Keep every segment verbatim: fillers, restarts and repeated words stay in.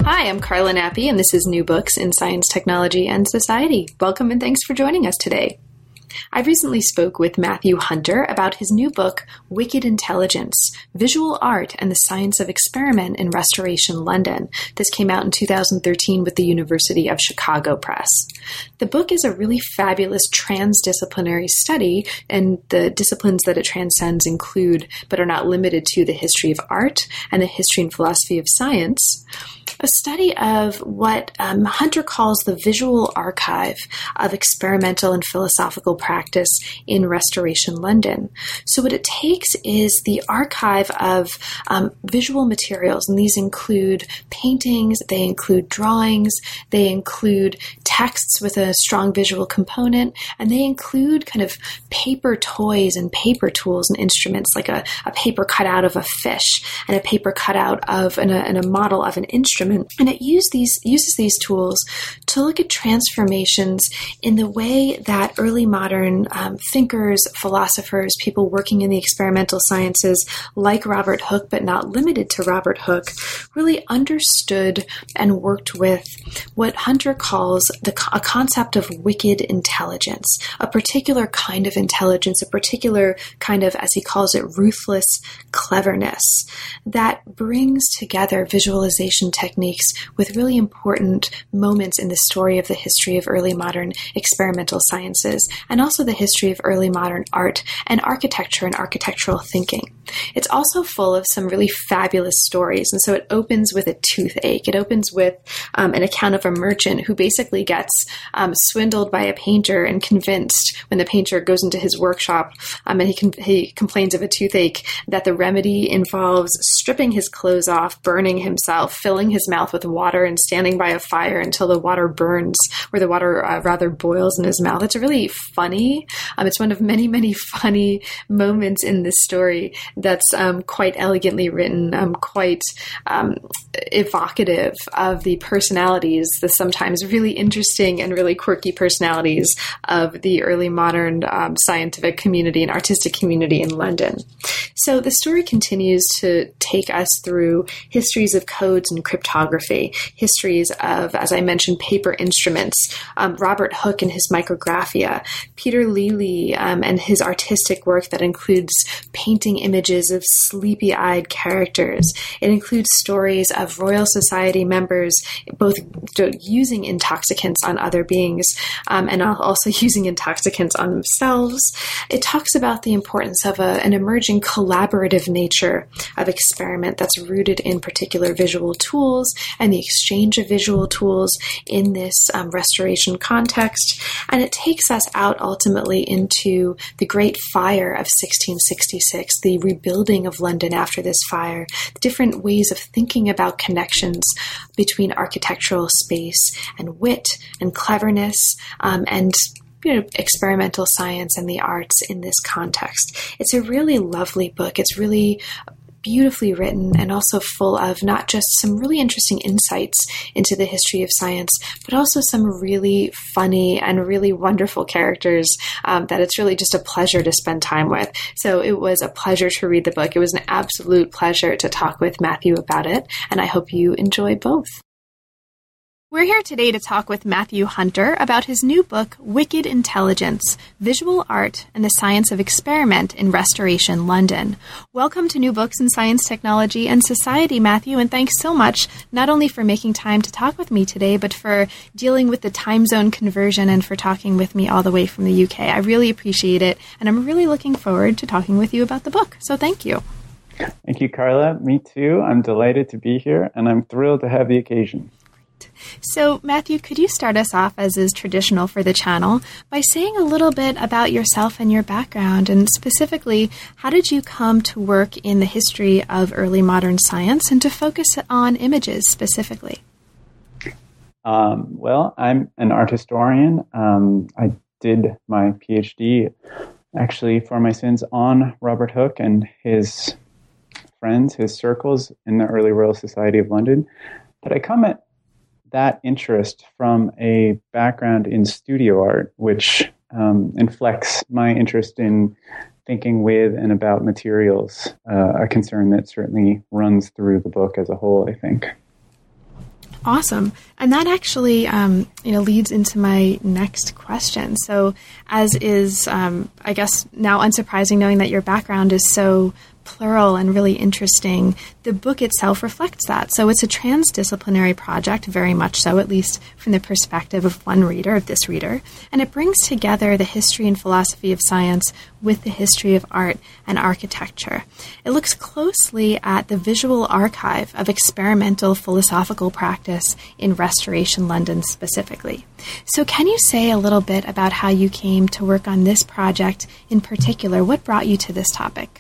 Hi, I'm Carla Nappi, and this is New Books in Science, Technology, and Society. Welcome and thanks for joining us today. I recently spoke with Matthew Hunter about his new book, Wicked Intelligence, Visual Art and the Science of Experiment in Restoration London. This came out in two thousand thirteen with the University of Chicago Press. The book is a really fabulous transdisciplinary study, and the disciplines that it transcends include, but are not limited to, the history of art and the history and philosophy of science. A study of what um, Hunter calls the visual archive of experimental and philosophical practice in Restoration London. So what it takes is the archive of um, visual materials, and these include paintings, they include drawings, they include texts with a strong visual component, and they include kind of paper toys and paper tools and instruments, like a, a paper cutout of a fish and a paper cutout of and a, and a model of an instrument. And it use these, uses these tools to look at transformations in the way that early modern um, thinkers, philosophers, people working in the experimental sciences like Robert Hooke, but not limited to Robert Hooke, really understood and worked with what Hunter calls the, a concept of wicked intelligence, a particular kind of intelligence, a particular kind of, as he calls it, ruthless cleverness that brings together visualization techniques with really important moments in the story of the history of early modern experimental sciences, and also the history of early modern art and architecture and architectural thinking. It's also full of some really fabulous stories, and so it opens with a toothache. It opens with um, an account of a merchant who basically gets um, swindled by a painter and convinced, when the painter goes into his workshop um, and he, com- he complains of a toothache, that the remedy involves stripping his clothes off, burning himself, filling his mouth with water, and standing by a fire until the water burns, or the water uh, rather boils in his mouth. It's really funny. Um, it's one of many, many funny moments in this story that's um, quite elegantly written, um, quite um, evocative of the personalities, the sometimes really interesting and really quirky personalities of the early modern um, scientific community and artistic community in London. So the story continues to take us through histories of codes and cryptography, histories of, as I mentioned, paper instruments, um, Robert Hooke and his micrographia, Peter Lely um, and his artistic work that includes painting images of sleepy-eyed characters. It includes stories of Royal Society members both using intoxicants on other beings um, and also using intoxicants on themselves. It talks about the importance of a, an emerging collaborative nature of experiment that's rooted in particular visual tools and the exchange of visual tools in this um, restoration context. And it takes us out ultimately into the Great Fire of sixteen sixty-six, the rebuilding of London after this fire, different ways of thinking about connections between architectural space and wit and cleverness um, and you know, experimental science and the arts in this context. It's a really lovely book. It's really beautifully written and also full of not just some really interesting insights into the history of science, but also some really funny and really wonderful characters um, that it's really just a pleasure to spend time with. So it was a pleasure to read the book. It was an absolute pleasure to talk with Matthew about it, and I hope you enjoy both. We're here today to talk with Matthew Hunter about his new book, Wicked Intelligence, Visual Art and the Science of Experiment in Restoration London. Welcome to New Books in Science, Technology, and Society, Matthew, and thanks so much not only for making time to talk with me today, but for dealing with the time zone conversion and for talking with me all the way from the U K. I really appreciate it, and I'm really looking forward to talking with you about the book. So thank you. Thank you, Carla. Me too. I'm delighted to be here, and I'm thrilled to have the occasion. So, Matthew, could you start us off, as is traditional for the channel, by saying a little bit about yourself and your background, and specifically, how did you come to work in the history of early modern science and to focus on images specifically? Um, well, I'm an art historian. Um, I did my PhD, actually, for my sins on Robert Hooke and his friends, his circles in the early Royal Society of London. But I come at that interest from a background in studio art, which um, inflects my interest in thinking with and about materials, uh, a concern that certainly runs through the book as a whole, I think. Awesome. And that actually, um, you know, leads into my next question. So as is, um, I guess, now unsurprising knowing that your background is so plural and really interesting, the book itself reflects that. So it's a transdisciplinary project, very much so, at least from the perspective of one reader, of this reader. And it brings together the history and philosophy of science with the history of art and architecture. It looks closely at the visual archive of experimental philosophical practice in Restoration London specifically. So can you say a little bit about how you came to work on this project in particular? What brought you to this topic?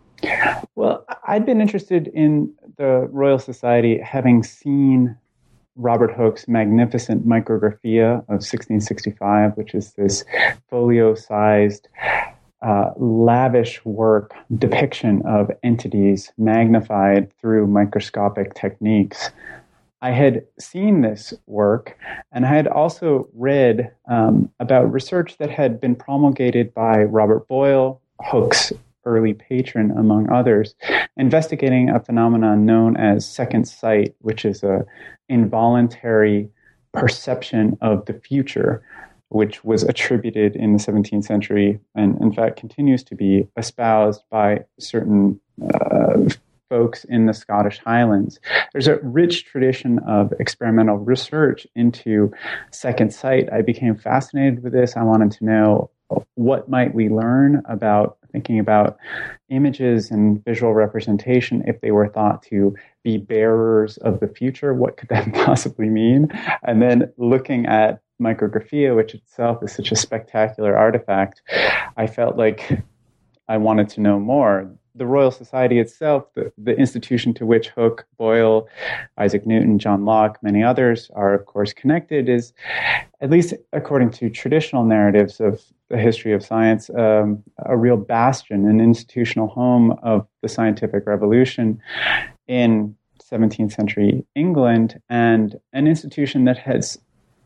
Well, I'd been interested in the Royal Society having seen Robert Hooke's magnificent Micrographia of sixteen sixty-five, which is this folio-sized, uh, lavish work depiction of entities magnified through microscopic techniques. I had seen this work, and I had also read um, about research that had been promulgated by Robert Boyle, Hooke's early patron, among others, investigating a phenomenon known as second sight, which is a involuntary perception of the future, which was attributed in the seventeenth century and, in fact, continues to be espoused by certain uh, folks in the Scottish Highlands. There's a rich tradition of experimental research into second sight. I became fascinated with this. I wanted to know what might we learn about thinking about images and visual representation if they were thought to be bearers of the future. What could that possibly mean? And then looking at Micrographia, which itself is such a spectacular artifact, I felt like I wanted to know more. The Royal Society itself, the, the institution to which Hooke, Boyle, Isaac Newton, John Locke, many others are, of course, connected, is, at least according to traditional narratives of the history of science, um, a real bastion, an institutional home of the scientific revolution in seventeenth century England, and an institution that has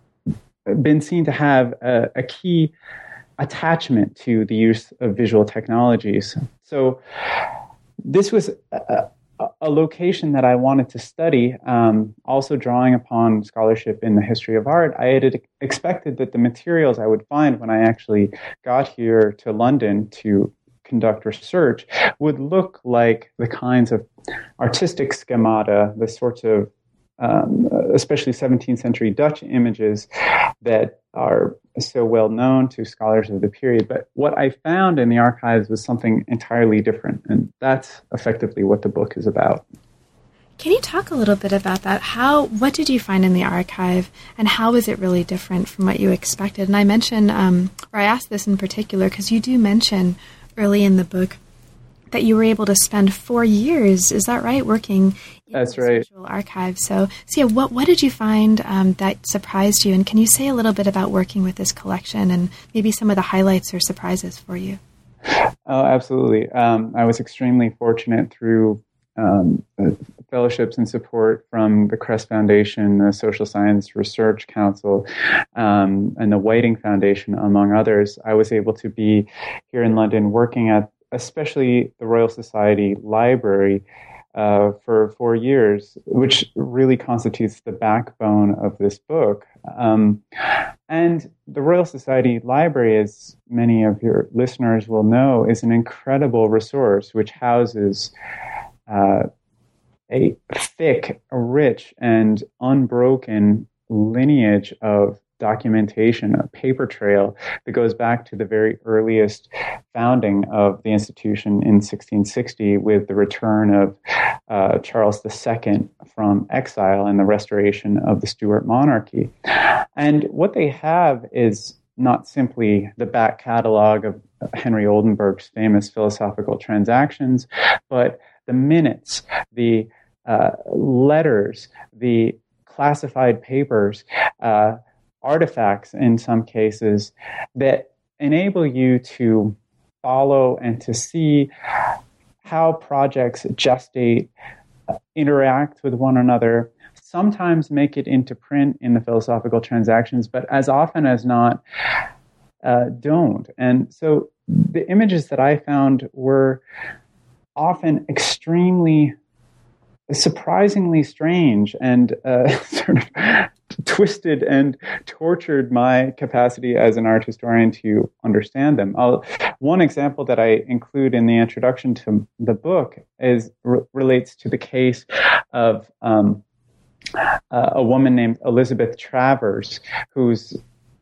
been seen to have a, a key attachment to the use of visual technologies. So this was a, a location that I wanted to study, um, also drawing upon scholarship in the history of art. I had expected that the materials I would find when I actually got here to London to conduct research would look like the kinds of artistic schemata, the sorts of Um, especially seventeenth century Dutch images that are so well known to scholars of the period. But what I found in the archives was something entirely different, and that's effectively what the book is about. Can you talk a little bit about that? How, what did you find in the archive, and how is it really different from what you expected? And I mentioned, um, or I asked this in particular because you do mention early in the book that you were able to spend four years, is that right, working in That's the right. visual archive. So, so yeah, what, what did you find um, that surprised you? And can you say a little bit about working with this collection and maybe some of the highlights or surprises for you? Oh, absolutely. Um, I was extremely fortunate through um, fellowships and support from the Crest Foundation, the Social Science Research Council, um, and the Whiting Foundation, among others. I was able to be here in London working at especially the Royal Society Library uh, for four years, which really constitutes the backbone of this book. Um, and the Royal Society Library, as many of your listeners will know, is an incredible resource which houses uh, a thick, rich, and unbroken lineage of documentation, a paper trail that goes back to the very earliest founding of the institution in sixteen sixty with the return of uh, Charles the Second from exile and the restoration of the Stuart monarchy. And what they have is not simply the back catalog of Henry Oldenburg's famous Philosophical Transactions, but the minutes, the uh, letters, the classified papers, uh, artifacts in some cases that enable you to follow and to see how projects gestate, uh, interact with one another, sometimes make it into print in the Philosophical Transactions, but as often as not, uh, don't. And so the images that I found were often extremely surprisingly strange and uh, sort of twisted and tortured my capacity as an art historian to understand them. I'll, one example that I include in the introduction to the book is re- relates to the case of um, uh, a woman named Elizabeth Travers, who's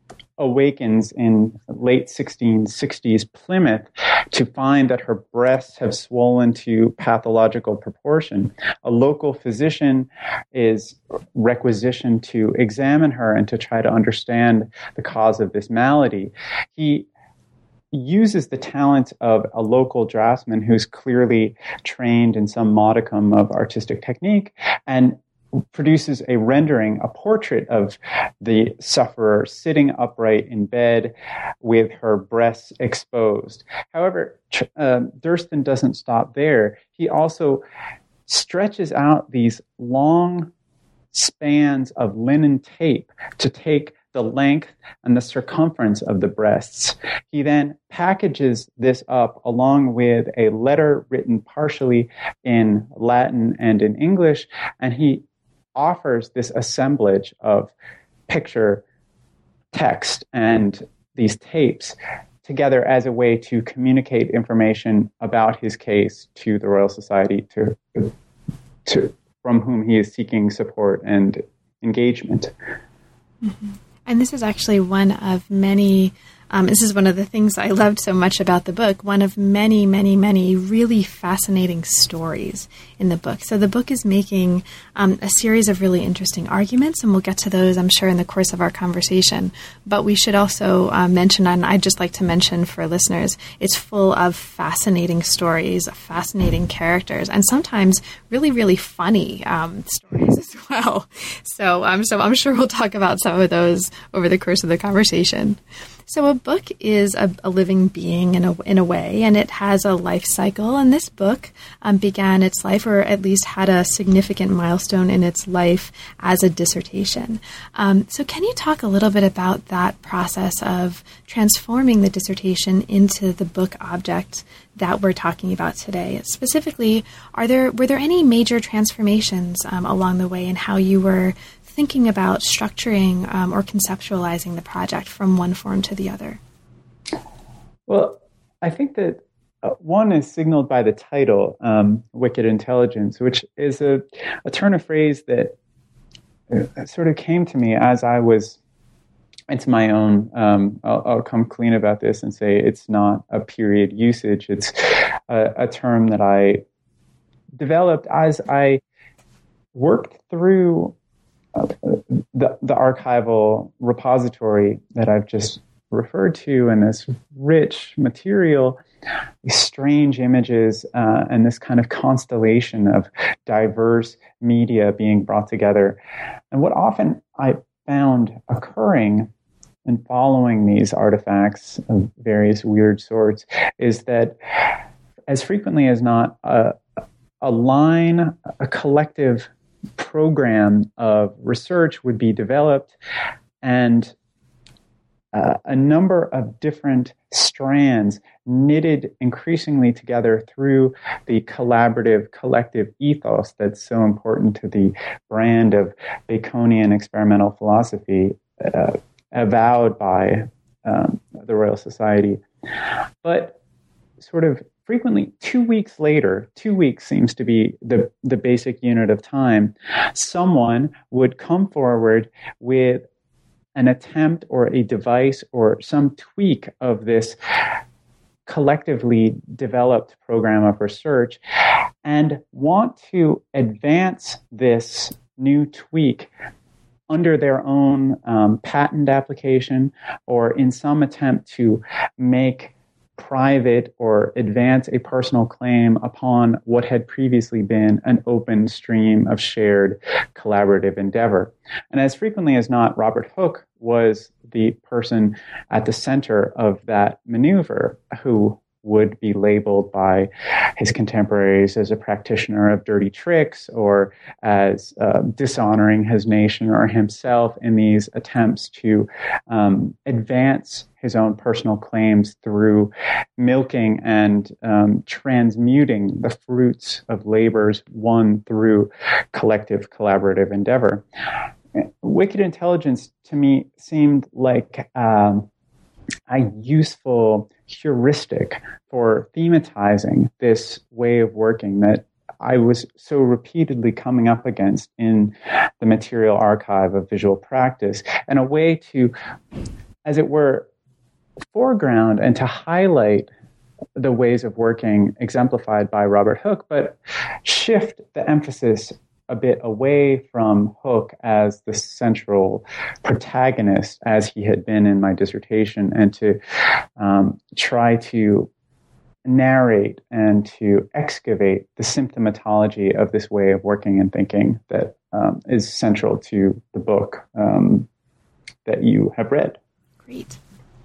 awakens in late sixteen sixties Plymouth to find that her breasts have swollen to pathological proportion. A local physician is requisitioned to examine her and to try to understand the cause of this malady. He uses the talent of a local draftsman who's clearly trained in some modicum of artistic technique and produces a rendering, a portrait of the sufferer sitting upright in bed with her breasts exposed. However, uh, Durston doesn't stop there. He also stretches out these long spans of linen tape to take the length and the circumference of the breasts. He then packages this up along with a letter written partially in Latin and in English, and he offers this assemblage of picture, text, and these tapes together as a way to communicate information about his case to the Royal Society, to, to from whom he is seeking support and engagement. Mm-hmm. And this is actually one of many, um, this is one of the things I loved so much about the book, one of many, many, many really fascinating stories in the book. So the book is making um, a series of really interesting arguments, and we'll get to those, I'm sure, in the course of our conversation. But we should also uh, mention, and I'd just like to mention for listeners, it's full of fascinating stories, fascinating characters, and sometimes really, really funny um, stories as well. So, um, so I'm sure we'll talk about some of those over the course of the conversation. So a book is a, a living being in a, in a way, and it has a life cycle. And this book um, began its life, or at least had a significant milestone in its life as a dissertation. Um, so can you talk a little bit about that process of transforming the dissertation into the book object that we're talking about today? Specifically, are there were there any major transformations um, along the way in how you were thinking about structuring um, or conceptualizing the project from one form to the other? Well, I think that uh, one is signaled by the title, um, Wicked Intelligence, which is a, a turn of phrase that uh, sort of came to me as I was, it's my own, um, I'll, I'll come clean about this and say it's not a period usage. It's a, a term that I developed as I worked through Uh, the, the archival repository that I've just referred to, and this rich material, these strange images, uh, and this kind of constellation of diverse media being brought together. And what often I found occurring in following these artifacts of various weird sorts is that as frequently as not, a, a line, a collective program of research would be developed, and uh, a number of different strands knitted increasingly together through the collaborative, collective ethos that's so important to the brand of Baconian experimental philosophy uh, avowed by um, the Royal Society. But sort of frequently, two weeks later, two weeks seems to be the, the basic unit of time, someone would come forward with an attempt or a device or some tweak of this collectively developed program of research and want to advance this new tweak under their own um, patent application or in some attempt to make private or advance a personal claim upon what had previously been an open stream of shared collaborative endeavor. And as frequently as not, Robert Hooke was the person at the center of that maneuver who would be labeled by his contemporaries as a practitioner of dirty tricks or as uh, dishonoring his nation or himself in these attempts to um, advance his own personal claims through milking and um, transmuting the fruits of labors won through collective collaborative endeavor. Wicked Intelligence, to me, seemed like um, a useful heuristic for thematizing this way of working that I was so repeatedly coming up against in the material archive of visual practice, and a way to, as it were, foreground and to highlight the ways of working exemplified by Robert Hooke, but shift the emphasis a bit away from Hooke as the central protagonist, as he had been in my dissertation, and to um, try to narrate and to excavate the symptomatology of this way of working and thinking that um, is central to the book um, that you have read. Great.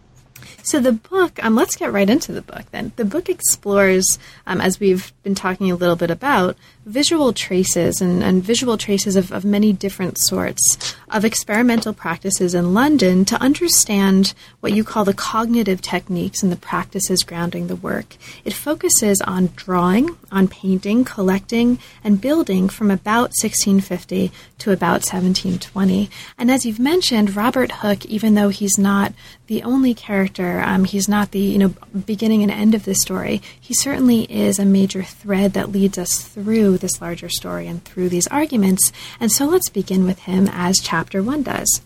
So the book, um, let's get right into the book then. The book explores, um, as we've been talking a little bit about, visual traces and, and visual traces of, of many different sorts of experimental practices in London to understand what you call the cognitive techniques and the practices grounding the work. It focuses on drawing, on painting, collecting, and building from about sixteen fifty to about seventeen twenty. And as you've mentioned, Robert Hooke, even though he's not the only character, um, he's not the you know beginning and end of the story, he certainly is a major thread that leads us through this larger story and through these arguments. And so let's begin with him, as chapter one does.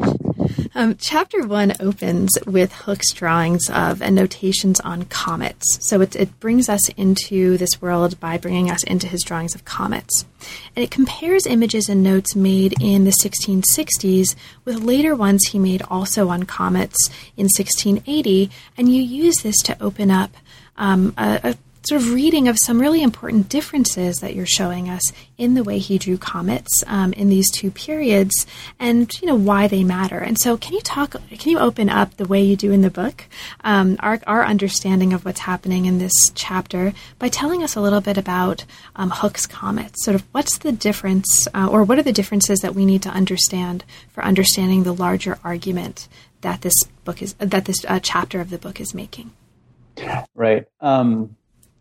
Um, chapter one opens with Hooke's drawings of and notations on comets. So it, it brings us into this world by bringing us into his drawings of comets. And it compares images and notes made in the sixteen sixties with later ones he made also on comets in sixteen eighty. And you use this to open up um, a, a sort of reading of some really important differences that you're showing us in the way he drew comets um, in these two periods, and you know why they matter. And so, can you talk? Can you open up the way you do in the book um, our our understanding of what's happening in this chapter by telling us a little bit about um, Hooke's comets? Sort of, what's the difference, uh, or what are the differences that we need to understand for understanding the larger argument that this book is that this uh, chapter of the book is making? Right. Um,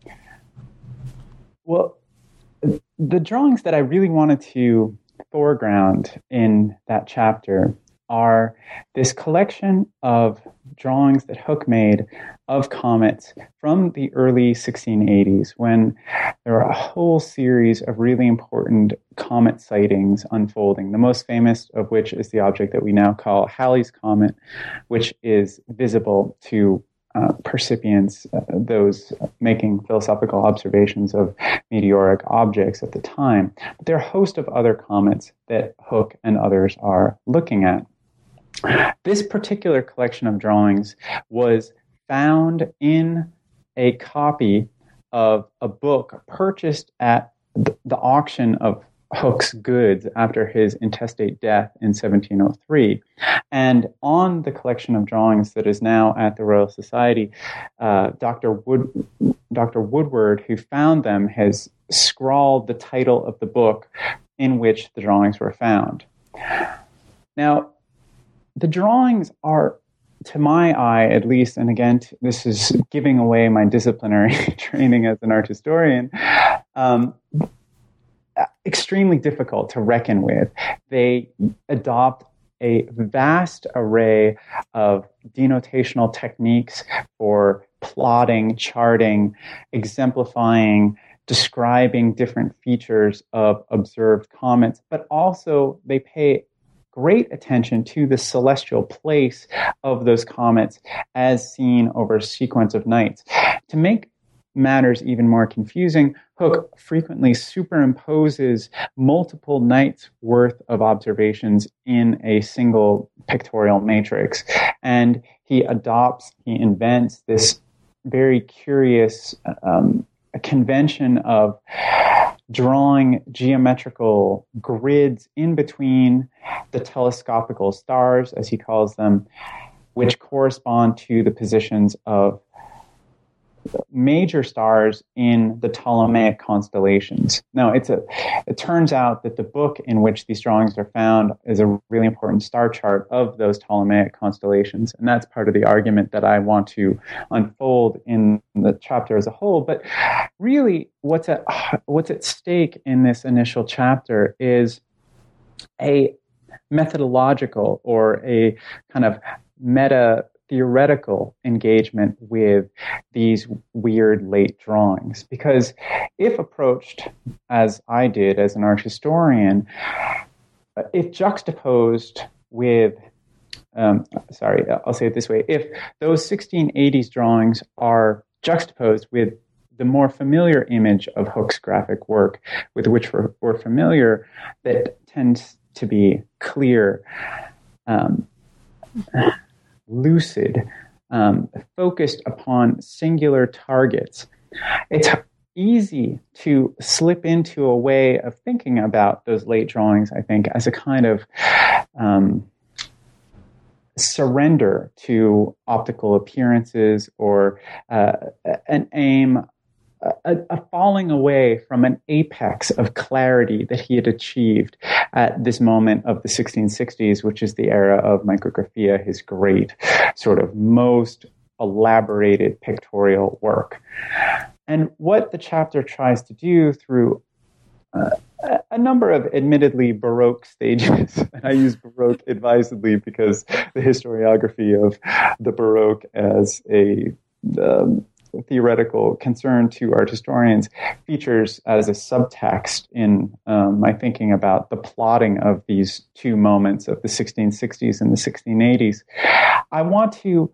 Well, the drawings that I really wanted to foreground in that chapter are this collection of drawings that Hooke made of comets from the early sixteen eighties, when there were a whole series of really important comet sightings unfolding, the most famous of which is the object that we now call Halley's Comet, which is visible to Uh, percipients, uh, those making philosophical observations of meteoric objects at the time. But there are a host of other comets that Hooke and others are looking at. This particular collection of drawings was found in a copy of a book purchased at the, the auction of Hooke's goods after his intestate death in seventeen oh three. And on the collection of drawings that is now at the Royal Society, uh, Doctor Wood, Doctor Woodward, who found them, has scrawled the title of the book in which the drawings were found. Now, the drawings are, to my eye at least, and again, this is giving away my disciplinary training as an art historian, um, extremely difficult to reckon with. They adopt a vast array of denotational techniques for plotting, charting, exemplifying, describing different features of observed comets, but also they pay great attention to the celestial place of those comets as seen over a sequence of nights. To make matters even more confusing, Hooke frequently superimposes multiple nights' worth of observations in a single pictorial matrix. And he adopts, he invents this very curious um, convention of drawing geometrical grids in between the telescopical stars, as he calls them, which correspond to the positions of major stars in the Ptolemaic constellations. Now, it's a, it turns out that the book in which these drawings are found is a really important star chart of those Ptolemaic constellations, and that's part of the argument that I want to unfold in the chapter as a whole. But really, what's at, what's at stake in this initial chapter is a methodological or a kind of meta theoretical engagement with these weird late drawings. Because if approached as I did as an art historian, if juxtaposed with, um, sorry, I'll say it this way, if those sixteen eighties drawings are juxtaposed with the more familiar image of Hooke's graphic work with which we're, we're familiar, that tends to be clear, um, lucid, um, focused upon singular targets. It's easy to slip into a way of thinking about those late drawings, I think, as a kind of um, surrender to optical appearances or uh, an aim, a, a falling away from an apex of clarity that he had achieved at this moment of the sixteen sixties, which is the era of micrographia, his great sort of most elaborated pictorial work. And what the chapter tries to do through uh, a number of admittedly Baroque stages, and I use Baroque advisedly because the historiography of the Baroque as a um, theoretical concern to art historians features as a subtext in um, my thinking about the plotting of these two moments of the sixteen sixties and the sixteen eighties. I want to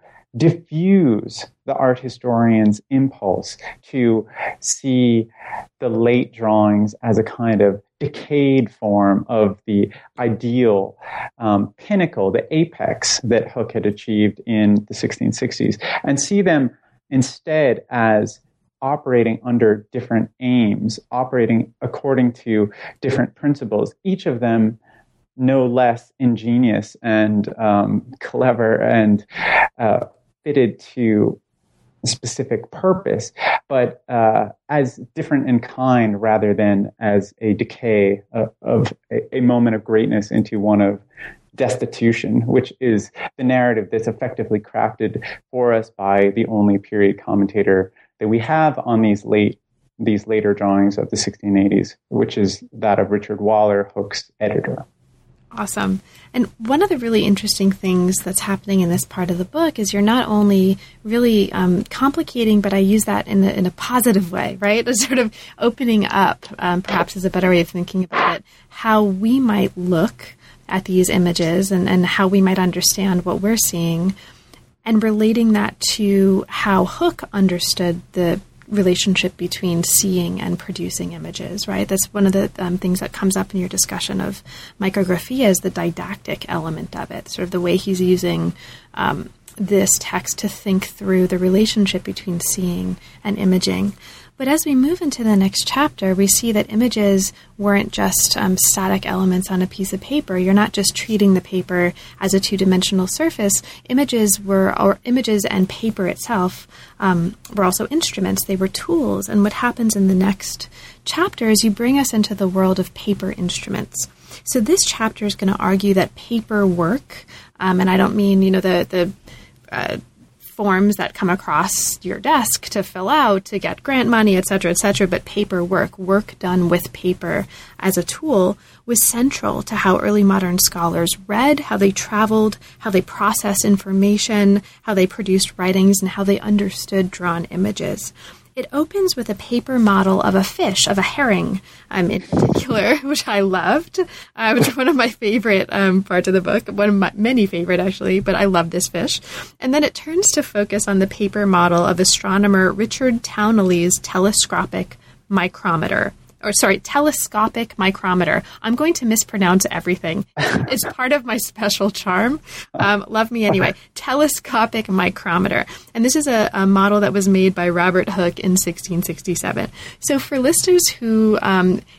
diffuse the art historian's impulse to see the late drawings as a kind of decayed form of the ideal um, pinnacle, the apex that Hooke had achieved in the sixteen sixties, and see them instead as operating under different aims, operating according to different principles, each of them no less ingenious and um, clever and uh, fitted to a specific purpose, but uh, as different in kind rather than as a decay of, of a, a moment of greatness into one of destitution, which is the narrative that's effectively crafted for us by the only period commentator that we have on these late these later drawings of the sixteen eighties, which is that of Richard Waller, Hooke's editor. Awesome. And one of the really interesting things that's happening in this part of the book is you're not only really um, complicating, but I use that in a, in a positive way, right? It's sort of opening up, um, perhaps is a better way of thinking about it, how we might look at these images and, and how we might understand what we're seeing, and relating that to how Hooke understood the relationship between seeing and producing images, right? That's one of the um, things that comes up in your discussion of micrographia is the didactic element of it, sort of the way he's using um, this text to think through the relationship between seeing and imaging. But as we move into the next chapter, we see that images weren't just um, static elements on a piece of paper. You're not just treating the paper as a two-dimensional surface. Images were, or images and paper itself um, were also instruments. They were tools. And what happens in the next chapter is you bring us into the world of paper instruments. So this chapter is going to argue that paper work, um, and I don't mean, you know, the the uh, forms that come across your desk to fill out, to get grant money, et cetera, et cetera, but paper work, work done with paper as a tool, was central to how early modern scholars read, how they traveled, how they processed information, how they produced writings, and how they understood drawn images. It opens with a paper model of a fish, of a herring, um, in particular, which I loved. Uh, it's one of my favorite um, parts of the book, one of my many favorite, actually, but I love this fish. And then it turns to focus on the paper model of astronomer Richard Towneley's telescopic micrometer. Or sorry, telescopic micrometer. I'm going to mispronounce everything. It's part of my special charm. Um, love me anyway. Telescopic micrometer. And this is a, a model that was made by Robert Hooke in sixteen sixty-seven. So for listeners who um,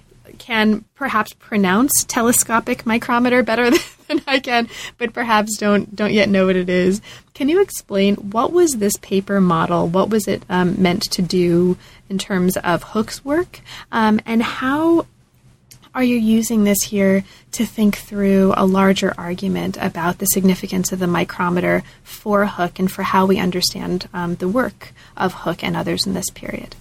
can perhaps pronounce telescopic micrometer better than I can, but perhaps don't don't yet know what it is. Can you explain what was this paper model? What was it um, meant to do in terms of Hooke's work, um, and how are you using this here to think through a larger argument about the significance of the micrometer for Hooke and for how we understand um, the work of Hooke and others in this period?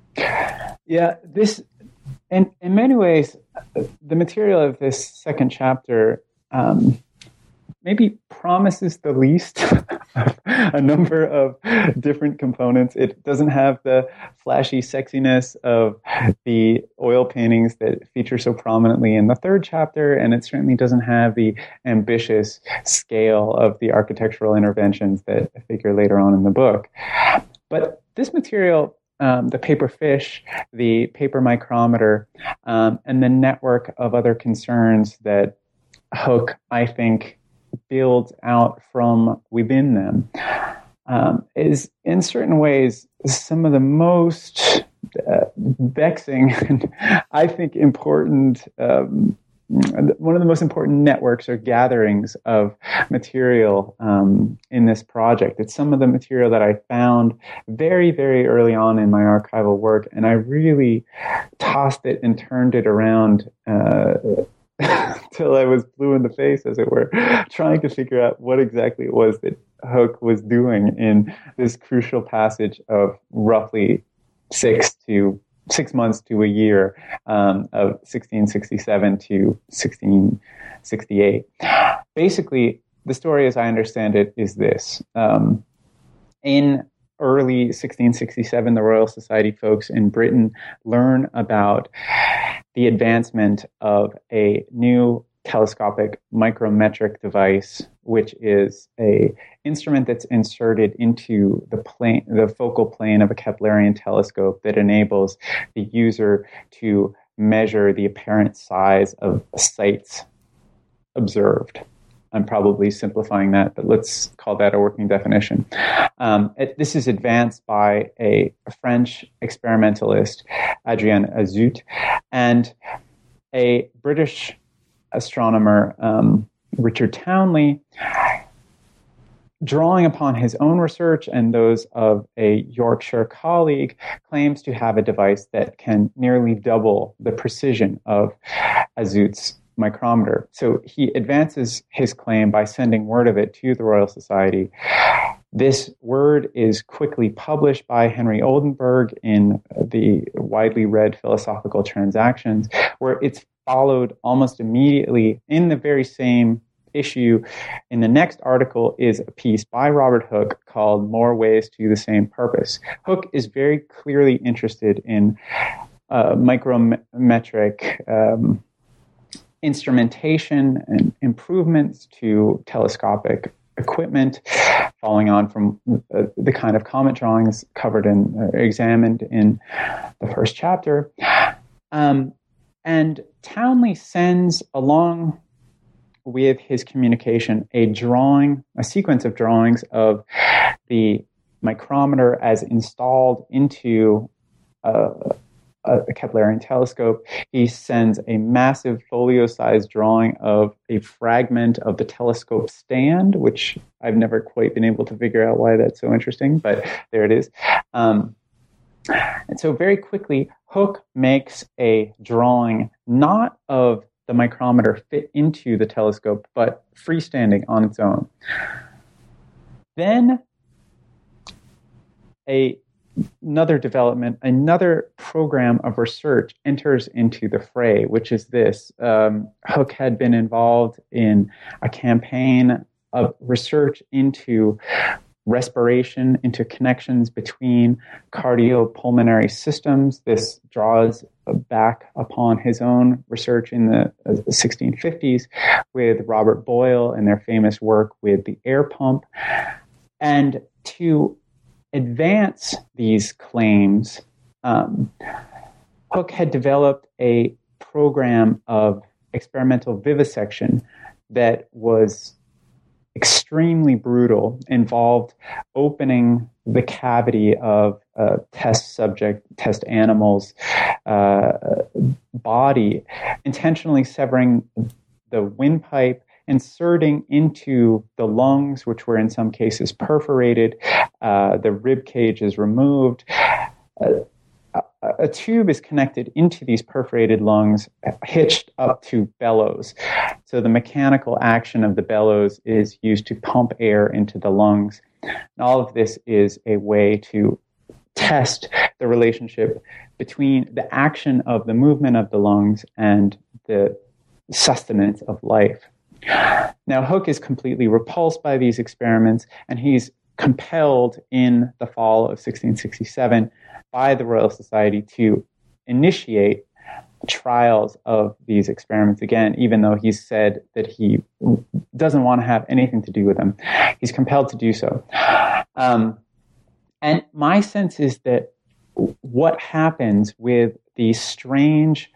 Yeah, this, in, in many ways, the material of this second chapter um, maybe promises the least of a number of different components. It doesn't have the flashy sexiness of the oil paintings that feature so prominently in the third chapter, and it certainly doesn't have the ambitious scale of the architectural interventions that figure later on in the book. But this material, um, the paper fish, the paper micrometer, um, and the network of other concerns that Hooke, I think, builds out from within them, um, is in certain ways some of the most uh, vexing and I think important, um, one of the most important networks or gatherings of material um, in this project. It's some of the material that I found very, very early on in my archival work, and I really tossed it and turned it around uh, till I was blue in the face, as it were, trying to figure out what exactly it was that Hooke was doing in this crucial passage of roughly six to six months to a year um, of sixteen sixty-seven to sixteen sixty-eight. Basically, the story, as I understand it, is this. Um, in early sixteen sixty-seven, the Royal Society folks in Britain learn about the advancement of a new telescopic micrometric device, which is a instrument that's inserted into the plane, the focal plane of a Keplerian telescope that enables the user to measure the apparent size of sights observed. I'm probably simplifying that, but let's call that a working definition. Um, it, this is advanced by a, a French experimentalist, Adrien Azout, and a British astronomer, um, Richard Townley, drawing upon his own research and those of a Yorkshire colleague, claims to have a device that can nearly double the precision of Azout's micrometer. So he advances his claim by sending word of it to the Royal Society. This word is quickly published by Henry Oldenburg in the widely read Philosophical Transactions, where it's followed almost immediately in the very same issue. In the next article is a piece by Robert Hooke called More Ways to the Same Purpose. Hooke is very clearly interested in uh, micrometric um, instrumentation and improvements to telescopic equipment, following on from uh, the kind of comet drawings covered and uh, examined in the first chapter. Um, and Townley sends along with his communication a drawing, a sequence of drawings of the micrometer as installed into uh, a Keplerian telescope. He sends a massive folio-sized drawing of a fragment of the telescope stand, which I've never quite been able to figure out why that's so interesting, but there it is. Um, and so very quickly, Hooke makes a drawing not of the micrometer fit into the telescope, but freestanding on its own. Then a Another development, another program of research enters into the fray, which is this. Um, Hooke had been involved in a campaign of research into respiration, into connections between cardiopulmonary systems. This draws back upon his own research in the sixteen fifties with Robert Boyle and their famous work with the air pump. And to advance these claims, um, Hooke had developed a program of experimental vivisection that was extremely brutal, involved opening the cavity of a test subject, test animal's uh, body, intentionally severing the windpipe, inserting into the lungs, which were in some cases perforated. Uh, the rib cage is removed. Uh, a, a tube is connected into these perforated lungs, hitched up to bellows. So the mechanical action of the bellows is used to pump air into the lungs. And all of this is a way to test the relationship between the action of the movement of the lungs and the sustenance of life. Now, Hooke is completely repulsed by these experiments, and he's compelled in the fall of sixteen sixty-seven by the Royal Society to initiate trials of these experiments again, even though he's said that he doesn't want to have anything to do with them. He's compelled to do so. Um, and my sense is that what happens with the strange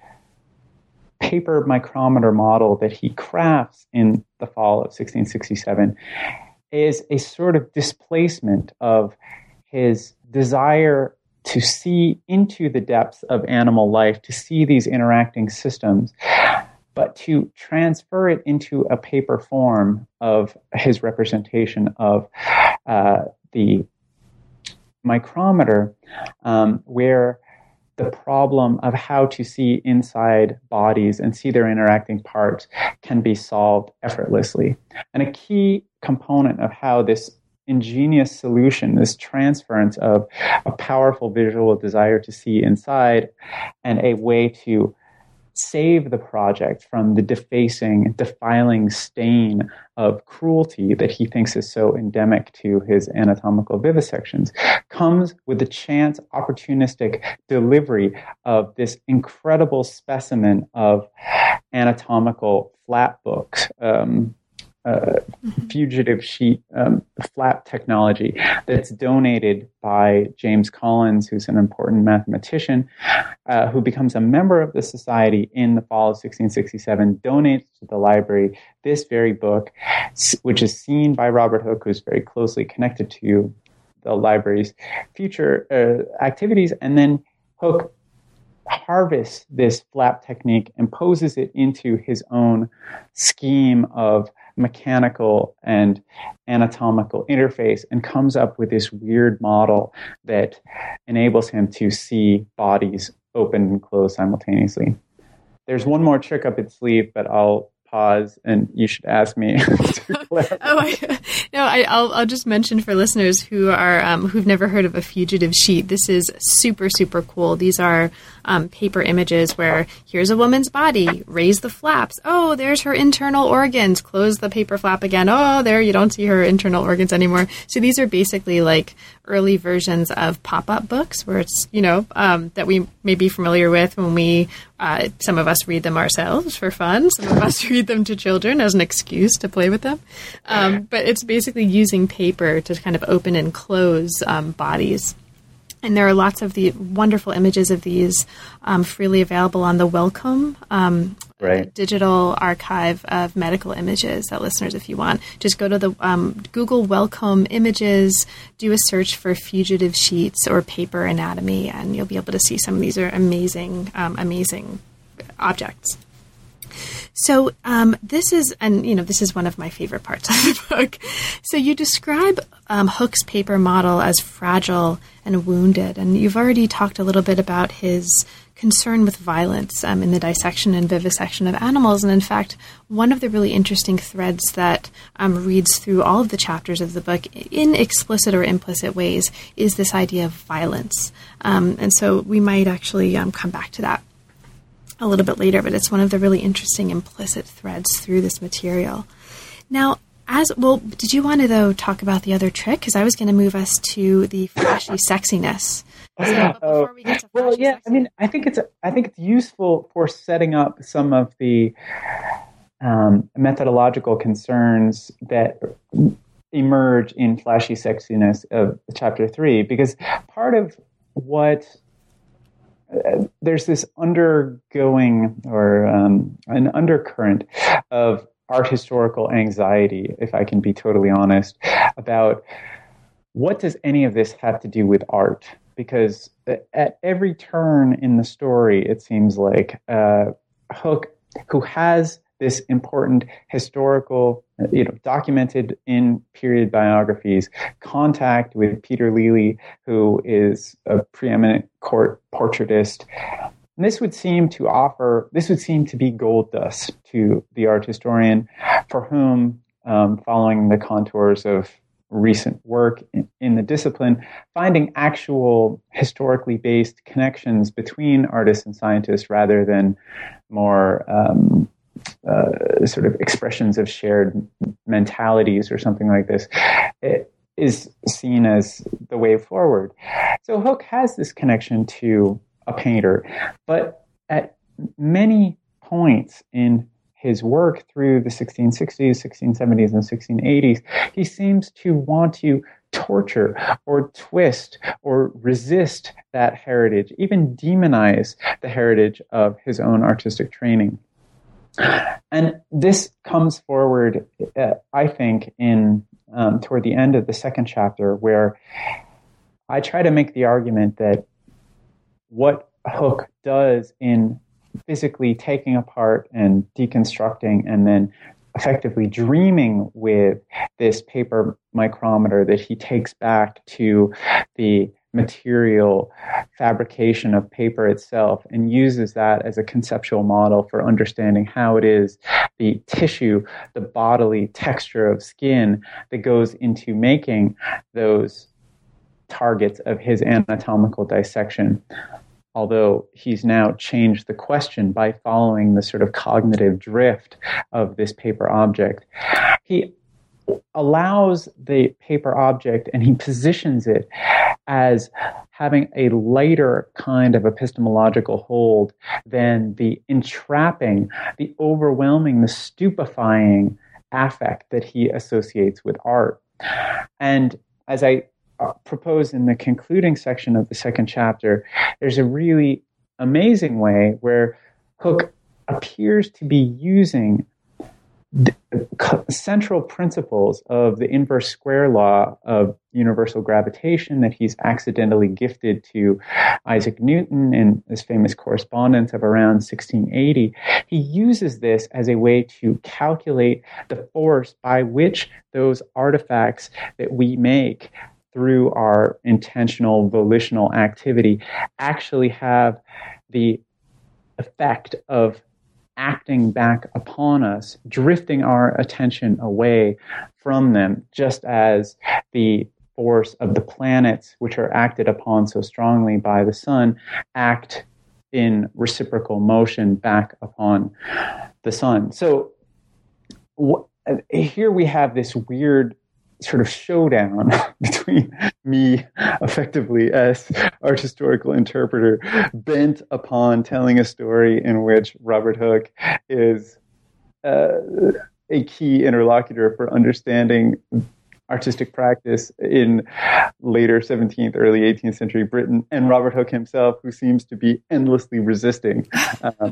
paper micrometer model that he crafts in the fall of sixteen sixty-seven is a sort of displacement of his desire to see into the depths of animal life, to see these interacting systems, but to transfer it into a paper form of his representation of uh, the micrometer, um, where the problem of how to see inside bodies and see their interacting parts can be solved effortlessly. And a key component of how this ingenious solution, this transference of a powerful visual desire to see inside and a way to save the project from the defacing, defiling stain of cruelty that he thinks is so endemic to his anatomical vivisections, comes with the chance, opportunistic delivery of this incredible specimen of anatomical flap books, um, Uh, fugitive sheet um, flap technology that's donated by James Collins, who's an important mathematician, uh, who becomes a member of the society in the fall of sixteen sixty-seven, donates to the library this very book, which is seen by Robert Hooke, who's very closely connected to the library's future uh, activities, and then Hooke harvests this flap technique and poses it into his own scheme of mechanical and anatomical interface and comes up with this weird model that enables him to see bodies open and closed simultaneously. There's one more trick up its sleeve, but I'll pause and you should ask me to clarify. oh, I, no, I, I'll, I'll just mention for listeners who are um, who've never heard of a fugitive sheet. This is super, super cool. These are um, paper images where here's a woman's body, raise the flaps. Oh, there's her internal organs. Close the paper flap again. Oh, there you don't see her internal organs anymore. So these are basically like early versions of pop-up books where it's, you know, um, that we may be familiar with when we, uh, some of us read them ourselves for fun. Some of us read them to children as an excuse to play with them. Um, but it's basically using paper to kind of open and close um, bodies. And there are lots of the wonderful images of these um, freely available on the Wellcome um, right. digital archive of medical images that listeners, if you want, just go to the um, Google Wellcome images, do a search for fugitive sheets or paper anatomy, and you'll be able to see some of these are amazing, um, amazing objects. So um, this is, and you know, this is one of my favorite parts of the book. So you describe um, Hooke's paper model as fragile and wounded, and you've already talked a little bit about his concern with violence um, in the dissection and vivisection of animals. And in fact, one of the really interesting threads that um, reads through all of the chapters of the book in explicit or implicit ways is this idea of violence. Um, and so we might actually um, come back to that a little bit later, but it's one of the really interesting implicit threads through this material. Now, as well, did you want to, though, talk about the other trick? Because I was going to move us to the flashy sexiness. So before we get to well, flashy yeah, sexiness, I mean, I think it's I think it's useful for setting up some of the um, methodological concerns that emerge in flashy sexiness of chapter three, because part of what Uh, there's this undergoing or um, an undercurrent of art historical anxiety, if I can be totally honest, about what does any of this have to do with art? Because at every turn in the story, it seems like uh, Hook, who has this important historical, you know, documented in period biographies, contact with Peter Lely, who is a preeminent court portraitist. And this would seem to offer, this would seem to be gold dust to the art historian, for whom, um, following the contours of recent work in, in the discipline, finding actual historically based connections between artists and scientists rather than more um, uh, sort of expressions of shared mentalities or something like this, it is seen as the way forward. So Hook has this connection to a painter, but at many points in his work through the sixteen sixties, sixteen seventies, and sixteen eighties, he seems to want to torture or twist or resist that heritage, even demonize the heritage of his own artistic training. And this comes forward, uh, I think, in um, toward the end of the second chapter, where I try to make the argument that what Hook does in physically taking apart and deconstructing and then effectively dreaming with this paper micrometer that he takes back to the material fabrication of paper itself and uses that as a conceptual model for understanding how it is the tissue, the bodily texture of skin that goes into making those targets of his anatomical dissection. Although he's now changed the question by following the sort of cognitive drift of this paper object. He allows the paper object and he positions it as having a lighter kind of epistemological hold than the entrapping, the overwhelming, the stupefying affect that he associates with art. And as I Uh, propose in the concluding section of the second chapter, there's a really amazing way where Hook appears to be using the central principles of the inverse square law of universal gravitation that he's accidentally gifted to Isaac Newton in his famous correspondence of around sixteen eighty. He uses this as a way to calculate the force by which those artifacts that we make through our intentional volitional activity actually have the effect of acting back upon us, drifting our attention away from them, just as the force of the planets, which are acted upon so strongly by the sun, act in reciprocal motion back upon the sun. So wh- here we have this weird sort of showdown between me, effectively as art historical interpreter, bent upon telling a story in which Robert Hooke is uh, a key interlocutor for understanding artistic practice in later seventeenth, early eighteenth century Britain, and Robert Hooke himself, who seems to be endlessly resisting. Um,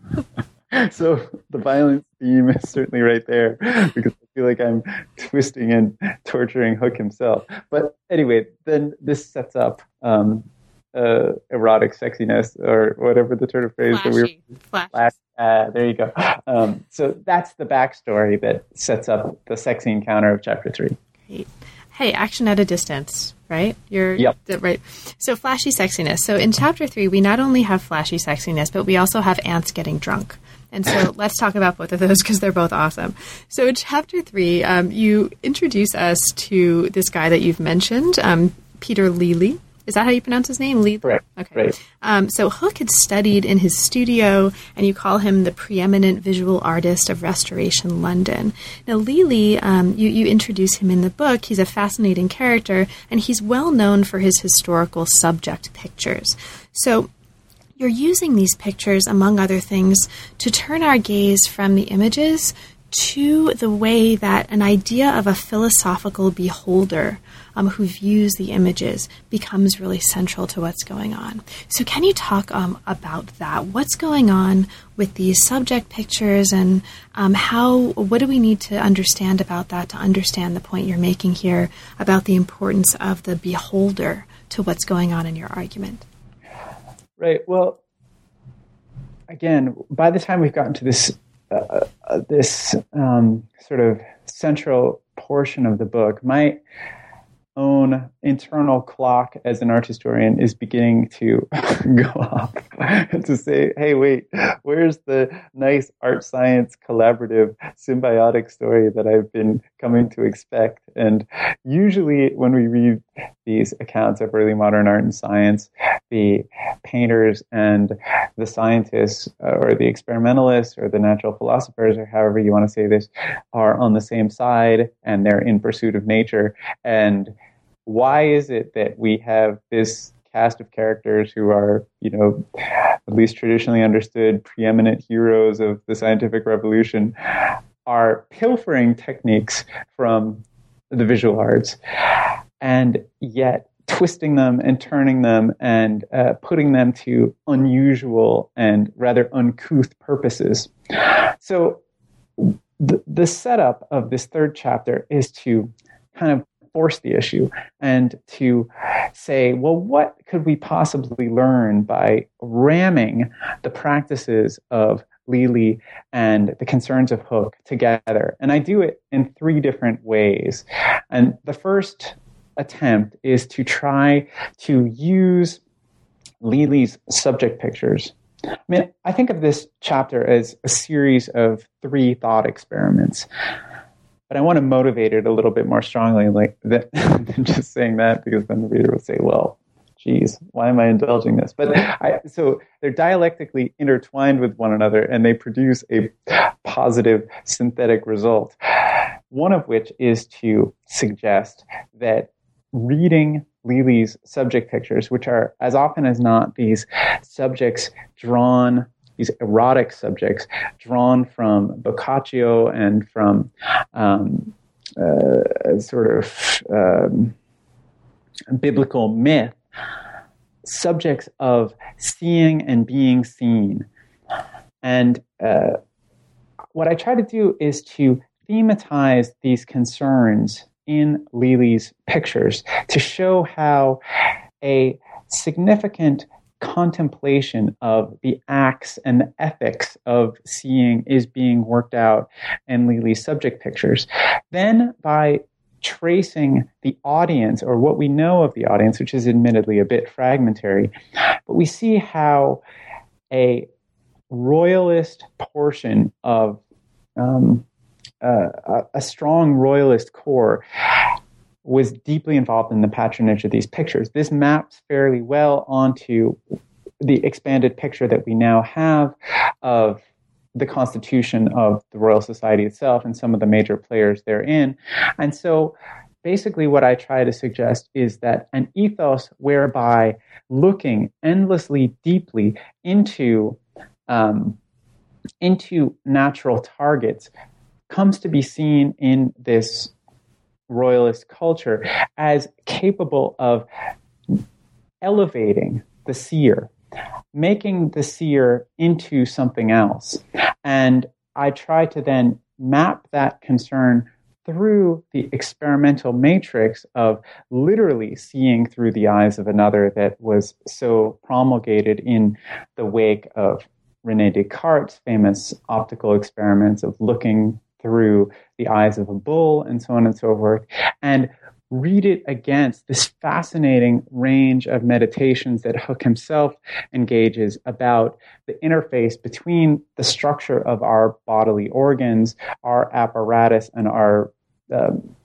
so the violence theme is certainly right there, because I feel like I'm twisting and torturing Hooke himself. But anyway, then this sets up um, uh, erotic sexiness, or whatever the turn of phrase Flashy. that we were. Flashy. Flash, uh, there you go. Um, so that's the backstory that sets up the sexy encounter of chapter three. Great. Hey, action at a distance, right? You're yep. right. So flashy sexiness. So in chapter three, we not only have flashy sexiness, but we also have ants getting drunk. And so let's talk about both of those because they're both awesome. So in chapter three, um, you introduce us to this guy that you've mentioned, um, Peter Lely. Is that how you pronounce his name? Lely? Correct. Okay. Right. Um, so Hooke had studied in his studio, and you call him the preeminent visual artist of Restoration London. Now, Lely, um, you, you introduce him in the book. He's a fascinating character, and he's well known for his historical subject pictures. So you're using these pictures, among other things, to turn our gaze from the images to the way that an idea of a philosophical beholder um, who views the images becomes really central to what's going on. So can you talk um, about that? What's going on with these subject pictures, and um, how, what do we need to understand about that to understand the point you're making here about the importance of the beholder to what's going on in your argument? Right. Well, again, by the time we've gotten to this uh, uh, this um, sort of central portion of the book, my own internal clock as an art historian is beginning to go off to say, hey, wait, where's the nice art science collaborative symbiotic story that I've been coming to expect? And usually when we read these accounts of early modern art and science, the painters and the scientists uh, or the experimentalists or the natural philosophers, or however you want to say this, are on the same side and they're in pursuit of nature. And why is it that we have this cast of characters who are, you know, at least traditionally understood preeminent heroes of the scientific revolution, are pilfering techniques from the visual arts and yet twisting them and turning them and uh, putting them to unusual and rather uncouth purposes? So the, the setup of this third chapter is to kind of force the issue and to say, well, what could we possibly learn by ramming the practices of Lely and the concerns of Hooke together? And I do it in three different ways. And the first attempt is to try to use Lely's subject pictures. I mean, I think of this chapter as a series of three thought experiments. But I want to motivate it a little bit more strongly like that, than just saying that, because then the reader will say, well, geez, why am I indulging this? But I, so they're dialectically intertwined with one another, and they produce a positive synthetic result. One of which is to suggest that reading Lely's subject pictures, which are as often as not these subjects drawn, these erotic subjects drawn from Boccaccio and from um, uh, sort of um, biblical myth, subjects of seeing and being seen. And uh, what I try to do is to thematize these concerns in Lely's pictures to show how a significant contemplation of the acts and the ethics of seeing is being worked out in Lely's subject pictures. Then by tracing the audience, or what we know of the audience, which is admittedly a bit fragmentary, but we see how a royalist portion of um, uh, a, a strong royalist core was deeply involved in the patronage of these pictures. This maps fairly well onto the expanded picture that we now have of the constitution of the Royal Society itself and some of the major players therein. And so basically what I try to suggest is that an ethos whereby looking endlessly deeply into um, into natural targets comes to be seen in this royalist culture as capable of elevating the seer, making the seer into something else. And I try to then map that concern through the experimental matrix of literally seeing through the eyes of another that was so promulgated in the wake of René Descartes' famous optical experiments of looking through the eyes of a bull and so on and so forth, and read it against this fascinating range of meditations that Hooke himself engages about the interface between the structure of our bodily organs, our apparatus, and our um,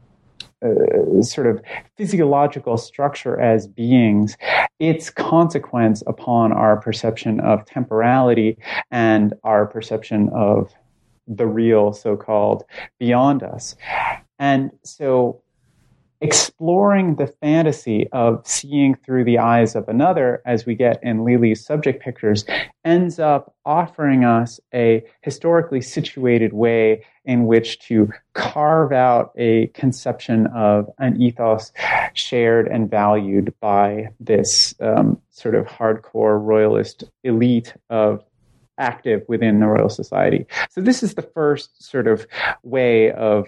uh, sort of physiological structure as beings, its consequence upon our perception of temporality and our perception of the real, so-called, beyond us. And so exploring the fantasy of seeing through the eyes of another, as we get in Lely's subject pictures, ends up offering us a historically situated way in which to carve out a conception of an ethos shared and valued by this um, sort of hardcore royalist elite of active within the Royal Society. So this is the first sort of way of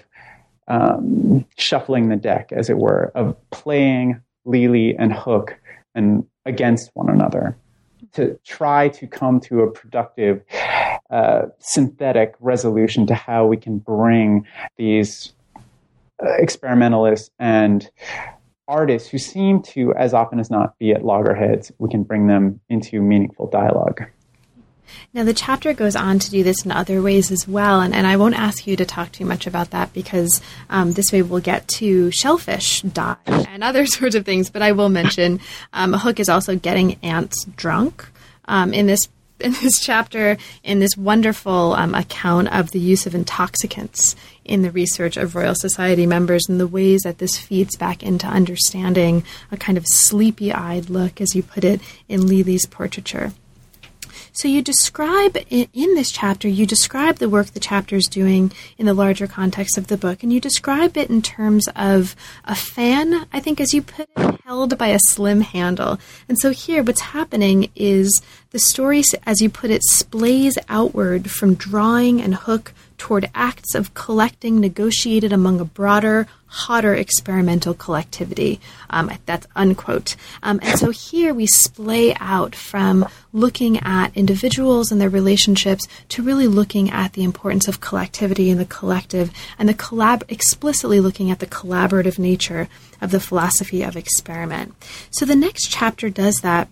Um, shuffling the deck, as it were, of playing Lely and Hook and against one another to try to come to a productive, uh, synthetic resolution to how we can bring these uh, experimentalists and artists who seem to, as often as not, be at loggerheads, we can bring them into meaningful dialogue. Now, the chapter goes on to do this in other ways as well, and, and I won't ask you to talk too much about that because um, this way we'll get to shellfish dye and other sorts of things, but I will mention um, Hook is also getting ants drunk um, in this in this chapter, in this wonderful um, account of the use of intoxicants in the research of Royal Society members and the ways that this feeds back into understanding a kind of sleepy-eyed look, as you put it, in Lely's portraiture. So you describe, in this chapter, you describe the work the chapter is doing in the larger context of the book, and you describe it in terms of a fan, I think as you put it, held by a slim handle. And so here what's happening is the story, as you put it, splays outward from drawing and Hook toward acts of collecting negotiated among a broader, hotter experimental collectivity. Um, that's unquote. Um, and so here we splay out from looking at individuals and their relationships to really looking at the importance of collectivity and the collective, and the collab explicitly looking at the collaborative nature of the philosophy of experiment. So the next chapter does that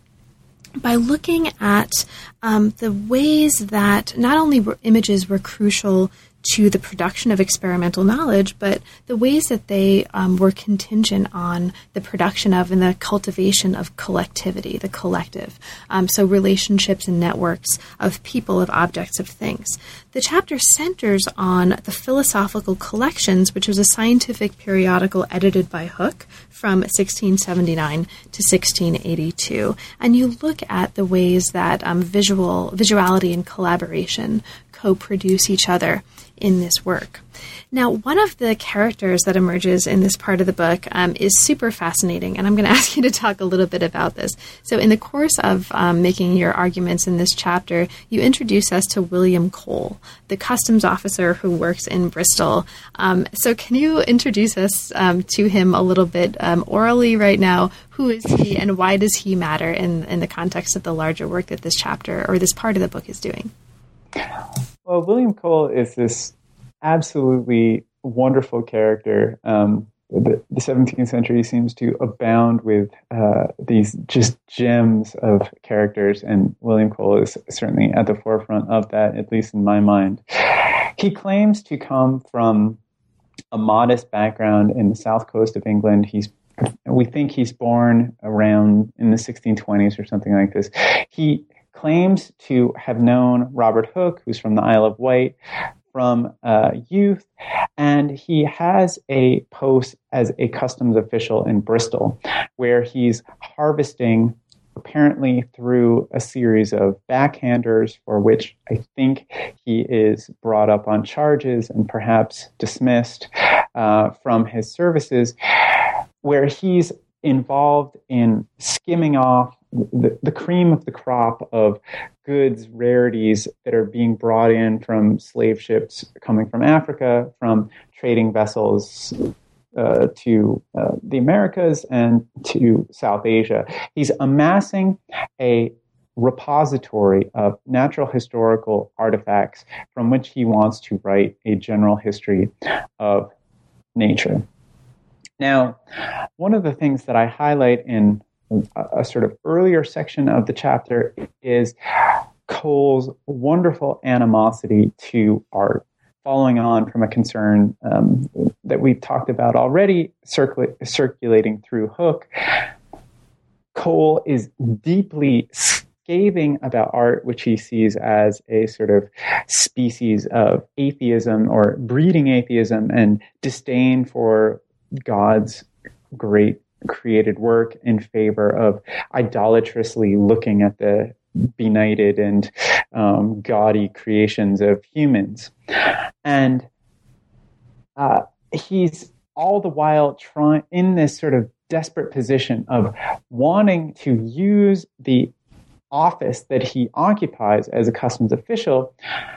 by looking at um, the ways that not only were images were crucial to the production of experimental knowledge, but the ways that they um, were contingent on the production of and the cultivation of collectivity, the collective. Um, so relationships and networks of people, of objects, of things. The chapter centers on the Philosophical Collections, which was a scientific periodical edited by Hook from sixteen seventy-nine to sixteen eighty-two. And you look at the ways that um, visual, visuality and collaboration co-produce each other in this work. Now, one of the characters that emerges in this part of the book um, is super fascinating, and I'm going to ask you to talk a little bit about this. So in the course of um, making your arguments in this chapter, you introduce us to William Cole, the customs officer who works in Bristol. Um, so can you introduce us um, to him a little bit um, orally right now? Who is he, and why does he matter in, in the context of the larger work that this chapter or this part of the book is doing? Well, William Cole is this absolutely wonderful character. Um, the, the seventeenth century seems to abound with uh, these just gems of characters, and William Cole is certainly at the forefront of that, at least in my mind. He claims to come from a modest background in the south coast of England. He's we think he's born around in the sixteen twenties or something like this. He claims to have known Robert Hooke, who's from the Isle of Wight, from uh, youth, and he has a post as a customs official in Bristol, where he's harvesting, apparently through a series of backhanders, for which I think he is brought up on charges and perhaps dismissed uh, from his services, where he's involved in skimming off the, the cream of the crop of goods, rarities that are being brought in from slave ships coming from Africa, from trading vessels uh, to uh, the Americas and to South Asia. He's amassing a repository of natural historical artifacts from which he wants to write a general history of nature. Now, one of the things that I highlight in a, a sort of earlier section of the chapter is Cole's wonderful animosity to art, following on from a concern um, that we've talked about already, circul- circulating through Hooke. Cole is deeply scathing about art, which he sees as a sort of species of atheism or breeding atheism and disdain for God's great created work in favor of idolatrously looking at the benighted and um, gaudy creations of humans. And uh, he's all the while trying in this sort of desperate position of wanting to use the office that he occupies as a customs official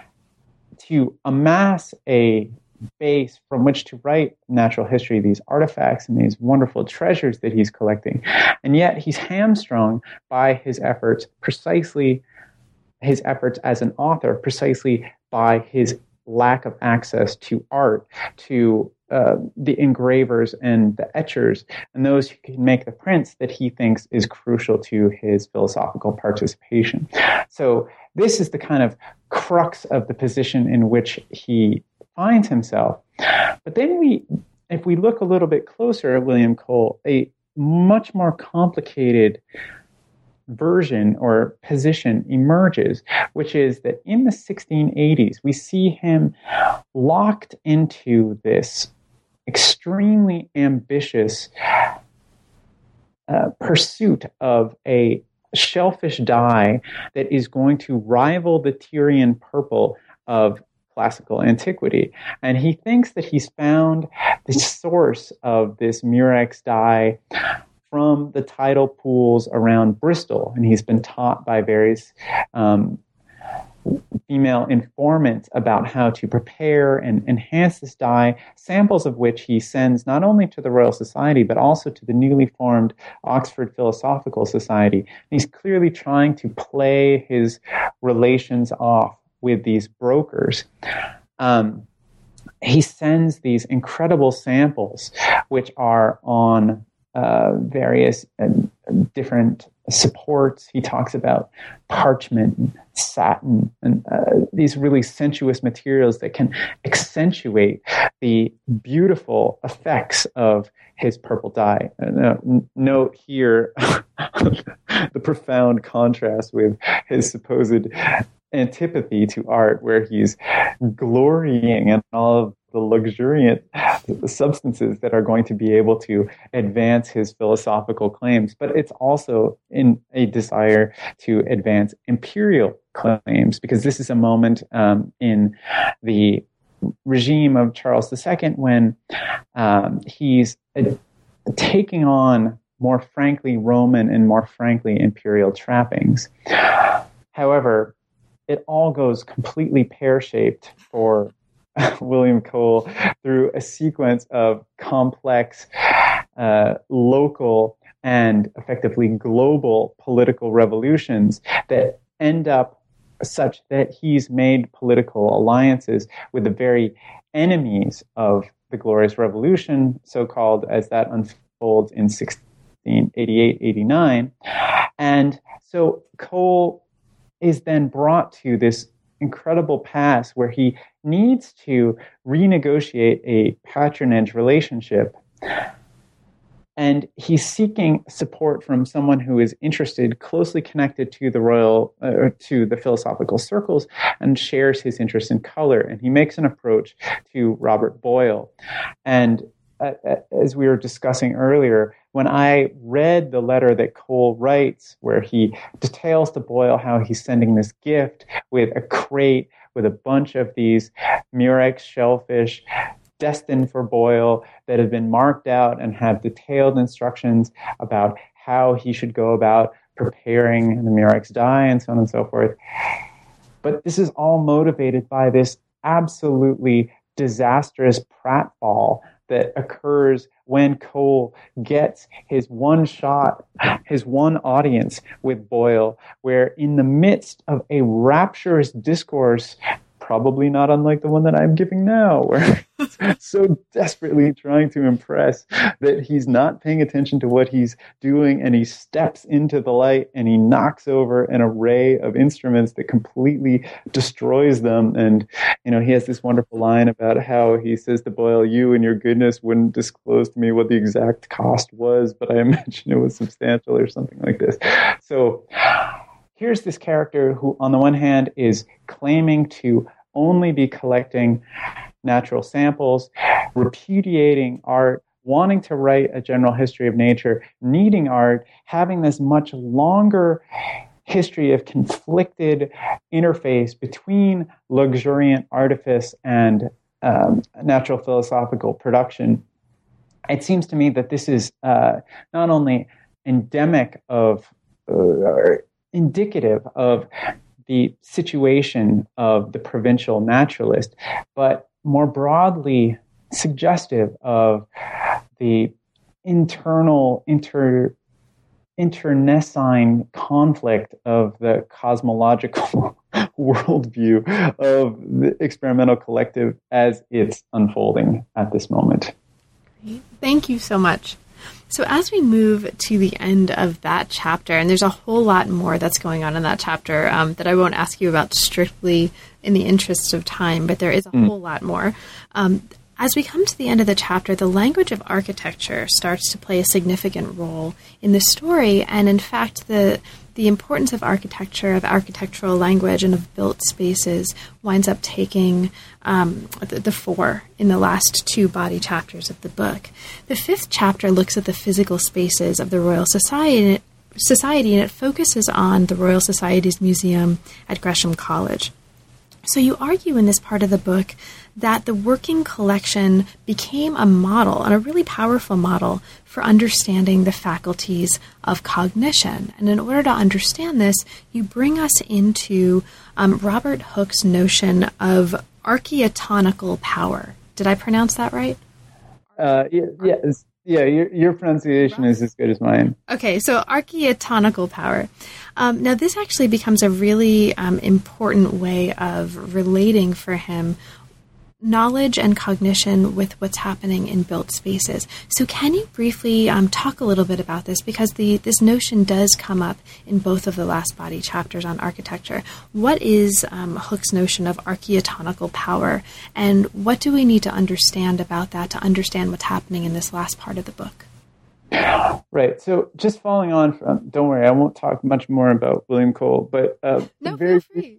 to amass a base from which to write natural history, these artifacts and these wonderful treasures that he's collecting. And yet he's hamstrung by his efforts, precisely his efforts as an author, precisely by his lack of access to art, to uh, the engravers and the etchers, and those who can make the prints that he thinks is crucial to his philosophical participation. So this is the kind of crux of the position in which he finds himself. But then we, if we look a little bit closer at William Cole, a much more complicated version or position emerges, which is that in the sixteen eighties, we see him locked into this extremely ambitious uh, pursuit of a shellfish dye that is going to rival the Tyrian purple of classical antiquity. And he thinks that he's found the source of this murex dye from the tidal pools around Bristol. And he's been taught by various um, female informants about how to prepare and enhance this dye, samples of which he sends not only to the Royal Society, but also to the newly formed Oxford Philosophical Society. And he's clearly trying to play his relations off with these brokers. Um, he sends these incredible samples, which are on uh, various uh, different supports. He talks about parchment, and satin, and uh, these really sensuous materials that can accentuate the beautiful effects of his purple dye. Uh, n- note here the profound contrast with his supposed antipathy to art, where he's glorying in all of the luxuriant substances that are going to be able to advance his philosophical claims. But it's also in a desire to advance imperial claims, because this is a moment um, in the regime of Charles the Second when um, he's uh, taking on more frankly Roman and more frankly imperial trappings. However, it all goes completely pear-shaped for William Cole through a sequence of complex, uh, local, and effectively global political revolutions that end up such that he's made political alliances with the very enemies of the Glorious Revolution, so-called, as that unfolds in sixteen eighty-eight eighty-nine. And so Cole is then brought to this incredible pass where he needs to renegotiate a patronage relationship. And he's seeking support from someone who is interested, closely connected to the royal, uh, to the philosophical circles, and shares his interest in color. And he makes an approach to Robert Boyle. And uh, as we were discussing earlier, when I read the letter that Cole writes, where he details to Boyle how he's sending this gift with a crate with a bunch of these murex shellfish destined for Boyle that have been marked out and have detailed instructions about how he should go about preparing the murex dye and so on and so forth. But this is all motivated by this absolutely disastrous pratfall that occurs when Cole gets his one shot, his one audience with Boyle, where in the midst of a rapturous discourse, probably not unlike the one that I'm giving now, where he's so desperately trying to impress that he's not paying attention to what he's doing, and he steps into the light and he knocks over an array of instruments that completely destroys them. And, you know, he has this wonderful line about how he says to Boyle, "You and your goodness wouldn't disclose to me what the exact cost was, but I imagine it was substantial," or something like this. So here's this character who, on the one hand, is claiming to only be collecting natural samples, repudiating art, wanting to write a general history of nature, needing art, having this much longer history of conflicted interface between luxuriant artifice and um, natural philosophical production. It seems to me that this is uh, not only endemic of, uh, or indicative of the situation of the provincial naturalist, but more broadly suggestive of the internal inter internecine conflict of the cosmological worldview of the experimental collective as it's unfolding at this moment. Thank you so much. So as we move to the end of that chapter, and there's a whole lot more that's going on in that chapter um, that I won't ask you about strictly in the interest of time, but there is a mm. whole lot more. Um, As we come to the end of the chapter, the language of architecture starts to play a significant role in the story, and in fact, the the importance of architecture, of architectural language, and of built spaces winds up taking um, the, the fore in the last two body chapters of the book. The fifth chapter looks at the physical spaces of the Royal Society, Society, and it focuses on the Royal Society's museum at Gresham College. So you argue in this part of the book that the working collection became a model, and a really powerful model, for understanding the faculties of cognition. And in order to understand this, you bring us into um, Robert Hooke's notion of archaeotonical power. Did I pronounce that right? Uh, yeah, yes. Yeah, your, your pronunciation is as good as mine. Okay, so archaeotonical power. Um, now, this actually becomes a really um, important way of relating for him knowledge and cognition with what's happening in built spaces. So can you briefly um, talk a little bit about this? Because the this notion does come up in both of the last body chapters on architecture. What is um, Hooke's notion of archaeotonical power, and what do we need to understand about that to understand what's happening in this last part of the book? Right. So just following on from, don't worry, I won't talk much more about William Cole, but uh, no, very, feel free.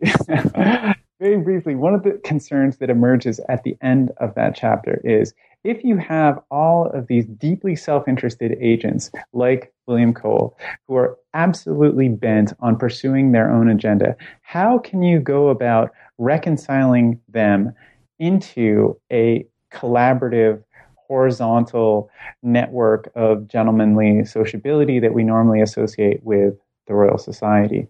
very briefly, one of the concerns that emerges at the end of that chapter is if you have all of these deeply self-interested agents like William Cole who are absolutely bent on pursuing their own agenda, how can you go about reconciling them into a collaborative horizontal network of gentlemanly sociability that we normally associate with the Royal Society?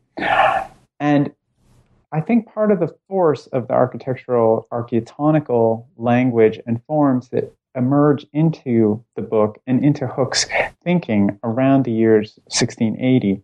And I think part of the force of the architectural, archaeotonical language and forms that emerge into the book and into Hooke's thinking around the years sixteen eighty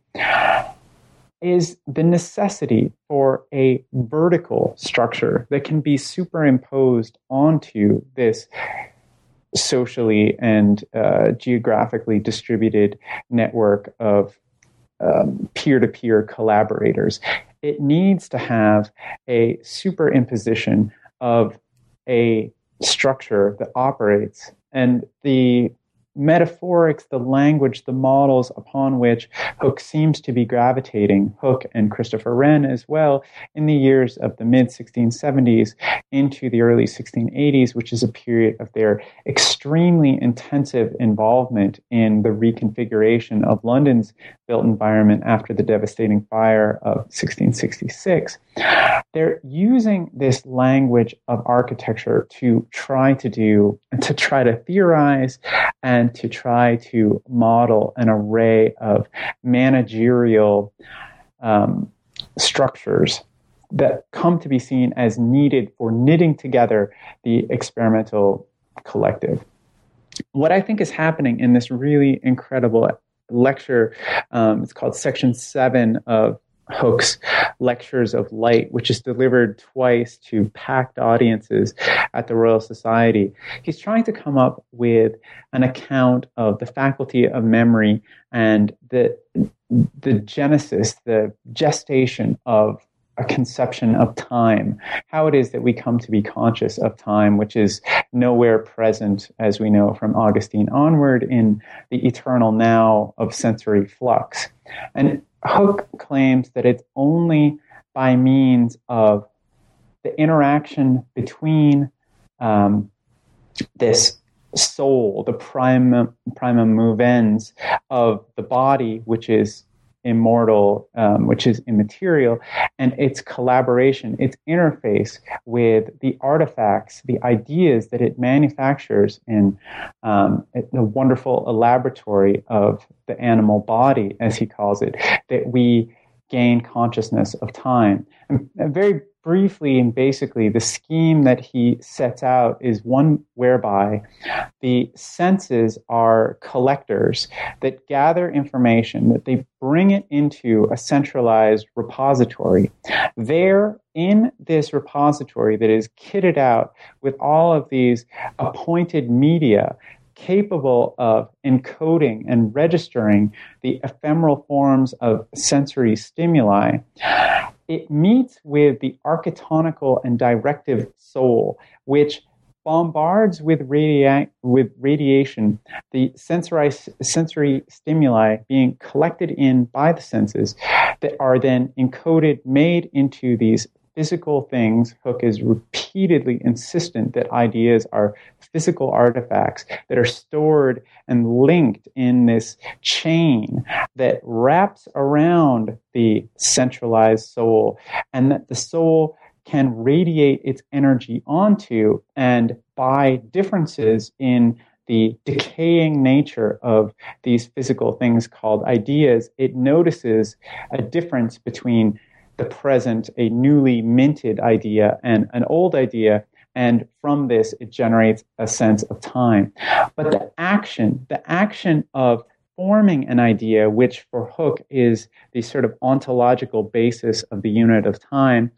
is the necessity for a vertical structure that can be superimposed onto this socially and uh, geographically distributed network of um, peer-to-peer collaborators. It needs to have a superimposition of a structure that operates, and the metaphorics, the language, the models upon which Hooke seems to be gravitating, Hooke and Christopher Wren as well, in the years of the mid sixteen seventies into the early sixteen eighties, which is a period of their extremely intensive involvement in the reconfiguration of London's built environment after the devastating fire of sixteen sixty-six. They're using this language of architecture to try to do, to try to theorize and to try to model an array of managerial um, structures that come to be seen as needed for knitting together the experimental collective. What I think is happening in this really incredible lecture, um, it's called Section seven of Hooke's Lectures of Light, which is delivered twice to packed audiences at the Royal Society. He's trying to come up with an account of the faculty of memory and the the genesis, the gestation of a conception of time, how it is that we come to be conscious of time, which is nowhere present, as we know from Augustine onward, in the eternal now of sensory flux. And Hooke claims that it's only by means of the interaction between um, this soul, the primum, primum movens of the body, which is immortal, um, which is immaterial, and its collaboration, its interface with the artifacts, the ideas that it manufactures in um, the wonderful laboratory of the animal body, as he calls it, that we gain consciousness of time. And very briefly and basically, the scheme that he sets out is one whereby the senses are collectors that gather information, that they bring it into a centralized repository. There, in this repository that is kitted out with all of these appointed media capable of encoding and registering the ephemeral forms of sensory stimuli, it meets with the architectonical and directive soul, which bombards with, radia- with radiation the sensory, sensory stimuli being collected in by the senses that are then encoded, made into these physical things. Hooke is repeatedly insistent that ideas are physical artifacts that are stored and linked in this chain that wraps around the centralized soul, and that the soul can radiate its energy onto, and by differences in the decaying nature of these physical things called ideas, it notices a difference between the present, a newly minted idea, and an old idea, and from this it generates a sense of time. But the action, the action of forming an idea, which for Hooke is the sort of ontological basis of the unit of time,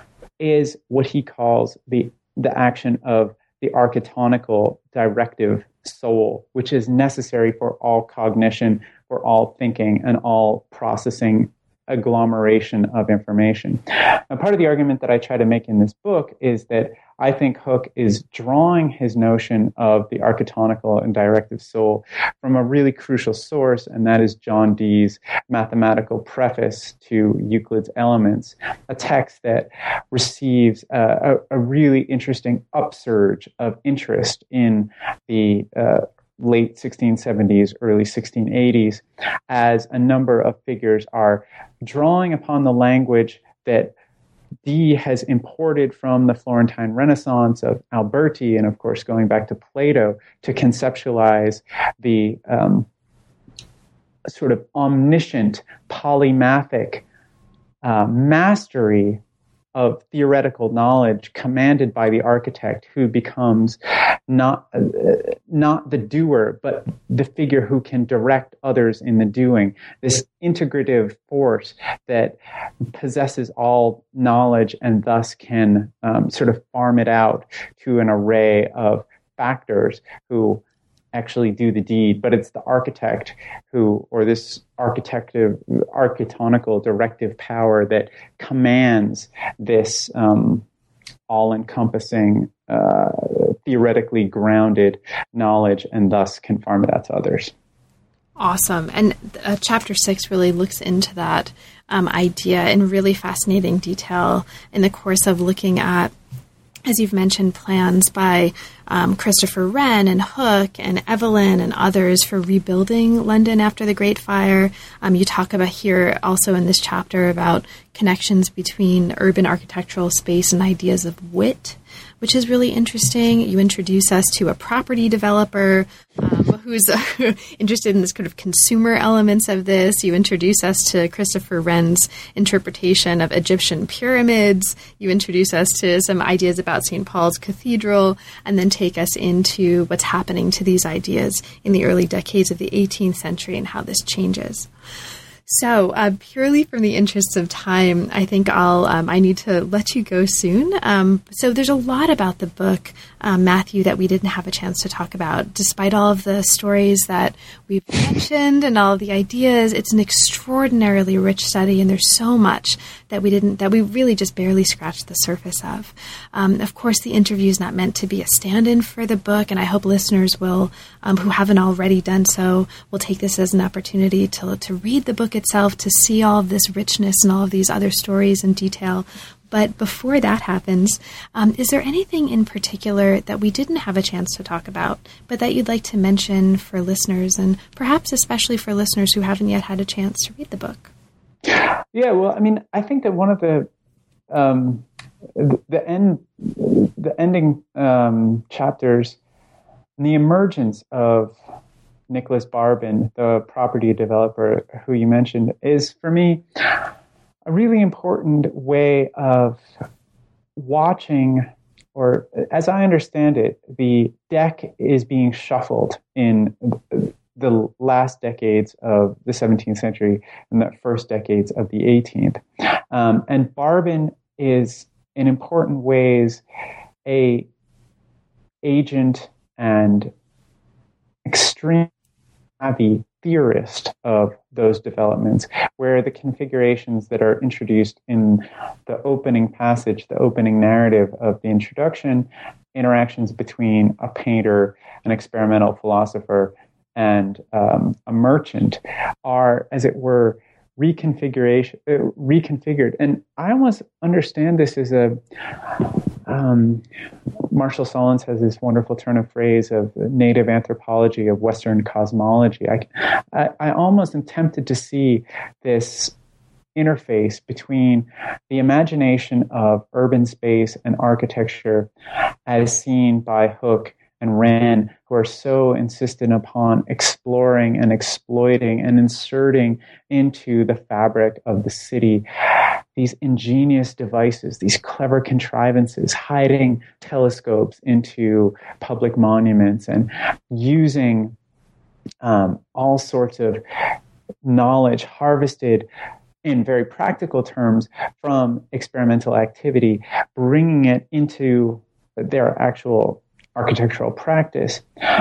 is what he calls the, the action of the architectonical directive soul, which is necessary for all cognition, for all thinking, and all processing agglomeration of information. Now, part of the argument that I try to make in this book is that I think Hooke is drawing his notion of the architectonical and directive soul from a really crucial source, and that is John Dee's mathematical preface to Euclid's Elements, a text that receives a, a, a really interesting upsurge of interest in the uh, late sixteen seventies, early sixteen eighties, as a number of figures are drawing upon the language that Dee has imported from the Florentine Renaissance of Alberti, and of course going back to Plato, to conceptualize the um, sort of omniscient, polymathic uh, mastery of theoretical knowledge commanded by the architect, who becomes not uh, not the doer, but the figure who can direct others in the doing. This integrative force that possesses all knowledge and thus can um, sort of farm it out to an array of factors who actually do the deed, but it's the architect who, or this architective, architectonical directive power that commands this um, all-encompassing, uh, theoretically grounded knowledge, and thus can farm it out to others. Awesome. And uh, chapter six really looks into that um, idea in really fascinating detail in the course of looking at, as you've mentioned, plans by um, Christopher Wren and Hooke and Evelyn and others for rebuilding London after the Great Fire. Um, you talk about here also in this chapter about connections between urban architectural space and ideas of wit, which is really interesting. You introduce us to a property developer um, who's uh, interested in this kind of consumer elements of this. You introduce us to Christopher Wren's interpretation of Egyptian pyramids. You introduce us to some ideas about Saint Paul's Cathedral, and then take us into what's happening to these ideas in the early decades of the eighteenth century and how this changes. So, uh, purely from the interests of time, I think I'll um, I need to let you go soon. Um, so, there's a lot about the book, um, Matthew, that we didn't have a chance to talk about. Despite all of the stories that we've mentioned and all of the ideas, it's an extraordinarily rich study, and there's so much that we didn't that we really just barely scratched the surface of. Um, of course, the interview is not meant to be a stand-in for the book, and I hope listeners will, um, who haven't already done so, will take this as an opportunity to to read the book itself, to see all of this richness and all of these other stories in detail. But before that happens, um, is there anything in particular that we didn't have a chance to talk about, but that you'd like to mention for listeners, and perhaps especially for listeners who haven't yet had a chance to read the book? Yeah, well, I mean, I think that one of the um, the, the end, the ending um, chapters, the emergence of Nicholas Barbin, the property developer who you mentioned, is for me a really important way of watching, or as I understand it, the deck is being shuffled in the last decades of the seventeenth century and the first decades of the eighteenth. Um, and Barbin is, in important ways, a agent and extreme savvy theorist of those developments, where the configurations that are introduced in the opening passage, the opening narrative of the introduction, interactions between a painter, an experimental philosopher, and um, a merchant, are, as it were, reconfiguration, uh, reconfigured. And I almost understand this as a um, Marshall Solins has this wonderful turn of phrase of native anthropology of Western cosmology. I, I, I almost am tempted to see this interface between the imagination of urban space and architecture as seen by Hooke and Wren, who are so insistent upon exploring and exploiting and inserting into the fabric of the city these ingenious devices, these clever contrivances, hiding telescopes into public monuments and using um, all sorts of knowledge harvested in very practical terms from experimental activity, bringing it into their actual architectural practice.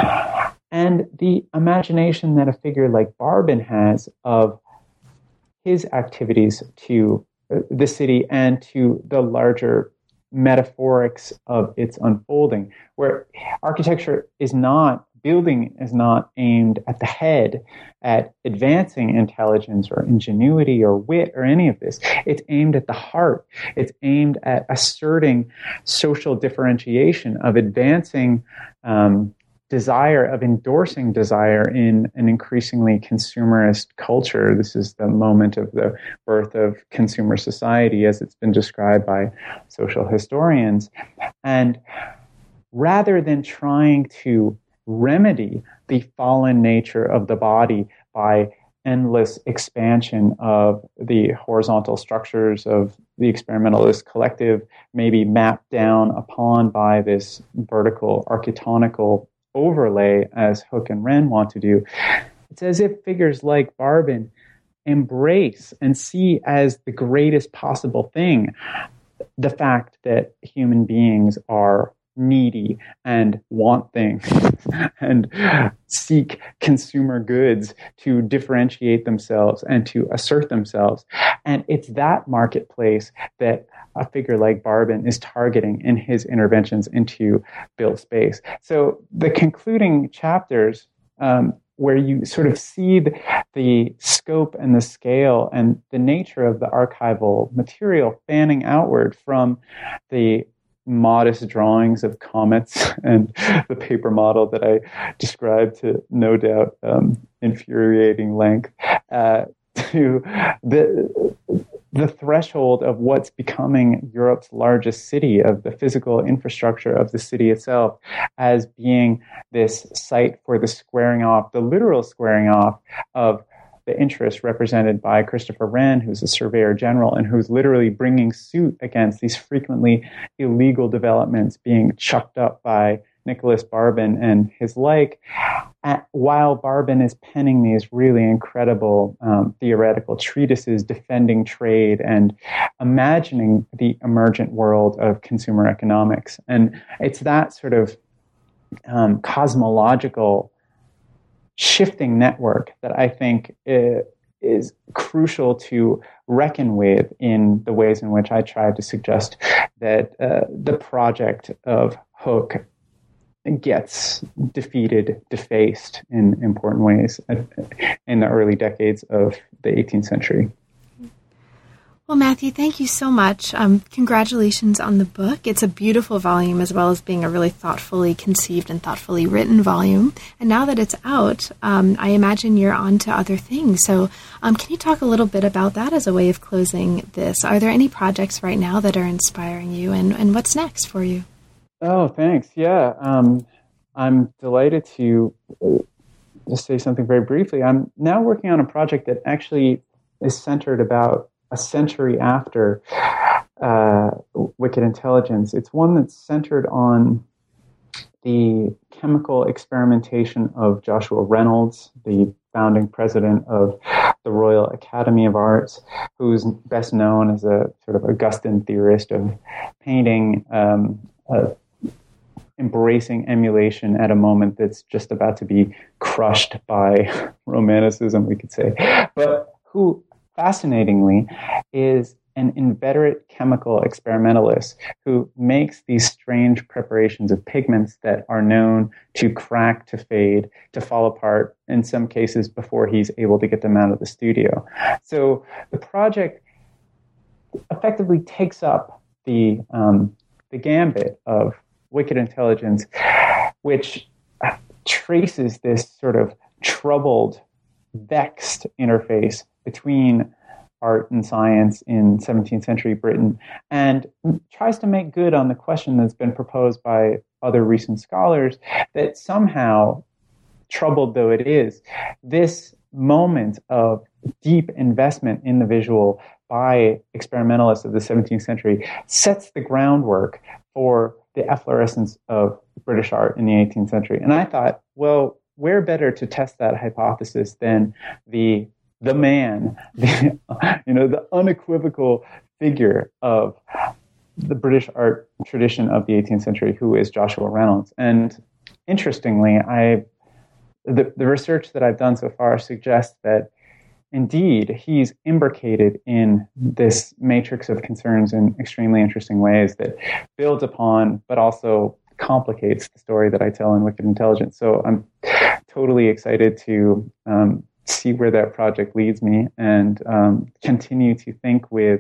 And the imagination that a figure like Barbin has of his activities to the city and to the larger metaphorics of its unfolding, where architecture is not, building is not aimed at the head, at advancing intelligence or ingenuity or wit or any of this. It's aimed at the heart. It's aimed at asserting social differentiation, of advancing um, desire, of endorsing desire in an increasingly consumerist culture. This is the moment of the birth of consumer society as it's been described by social historians. And rather than trying to remedy the fallen nature of the body by endless expansion of the horizontal structures of the experimentalist collective, maybe mapped down upon by this vertical architectonical overlay as Hooke and Wren want to do, it's as if figures like Barbin embrace and see as the greatest possible thing the fact that human beings are needy and want things and seek consumer goods to differentiate themselves and to assert themselves. And it's that marketplace that a figure like Barbin is targeting in his interventions into built space. So the concluding chapters, um, where you sort of see the, the scope and the scale and the nature of the archival material fanning outward from the modest drawings of comets and the paper model that I described to no doubt um, infuriating length, uh, to the the threshold of what's becoming Europe's largest city, of the physical infrastructure of the city itself, as being this site for the squaring off, the literal squaring off of the interests represented by Christopher Wren, who's a surveyor general and who's literally bringing suit against these frequently illegal developments being chucked up by Nicholas Barbin and his like, at, while Barbin is penning these really incredible um, theoretical treatises defending trade and imagining the emergent world of consumer economics. And it's that sort of um, cosmological shifting network that I think is crucial to reckon with in the ways in which I tried to suggest that uh, the project of Hooke gets defeated, defaced in important ways in the early decades of the eighteenth century. Well, Matthew, thank you so much. Um, congratulations on the book. It's a beautiful volume, as well as being a really thoughtfully conceived and thoughtfully written volume. And now that it's out, um, I imagine you're on to other things. So um, can you talk a little bit about that as a way of closing this? Are there any projects right now that are inspiring you, and, and what's next for you? Oh, thanks. Yeah, um, I'm delighted to just say something very briefly. I'm now working on a project that actually is centered about a century after uh, Wicked Intelligence. It's one that's centered on the chemical experimentation of Joshua Reynolds, the founding president of the Royal Academy of Arts, who's best known as a sort of Augustan theorist of painting, um, uh, embracing emulation at a moment that's just about to be crushed by Romanticism, we could say, but who fascinatingly is an inveterate chemical experimentalist who makes these strange preparations of pigments that are known to crack, to fade, to fall apart, in some cases before he's able to get them out of the studio. So the project effectively takes up the um, the gambit of Wicked Intelligence, which traces this sort of troubled, vexed interface between art and science in seventeenth century Britain, and tries to make good on the question that's been proposed by other recent scholars that somehow, troubled though it is, this moment of deep investment in the visual by experimentalists of the seventeenth century sets the groundwork for the efflorescence of British art in the eighteenth century. And I thought, well, where better to test that hypothesis than the the man, the, you know, the unequivocal figure of the British art tradition of the eighteenth century, who is Joshua Reynolds. And interestingly, I the, the research that I've done so far suggests that indeed he's imbricated in this matrix of concerns in extremely interesting ways that builds upon, but also complicates the story that I tell in Wicked Intelligence. So I'm totally excited to um, see where that project leads me, and um, continue to think with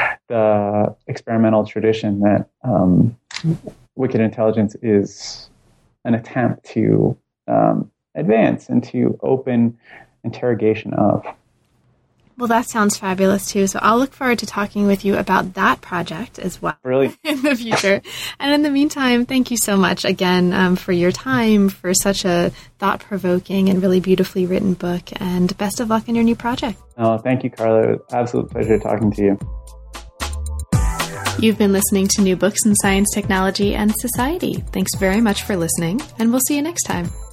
the experimental tradition that um, Wicked Intelligence is an attempt to um, advance and to open interrogation of. Well, that sounds fabulous, too. So I'll look forward to talking with you about that project as well. Brilliant. In the future. And in the meantime, thank you so much again um, for your time, for such a thought-provoking and really beautifully written book, and best of luck in your new project. Oh, thank you, Carla. It was an absolute pleasure talking to you. You've been listening to New Books in Science, Technology, and Society. Thanks very much for listening, and we'll see you next time.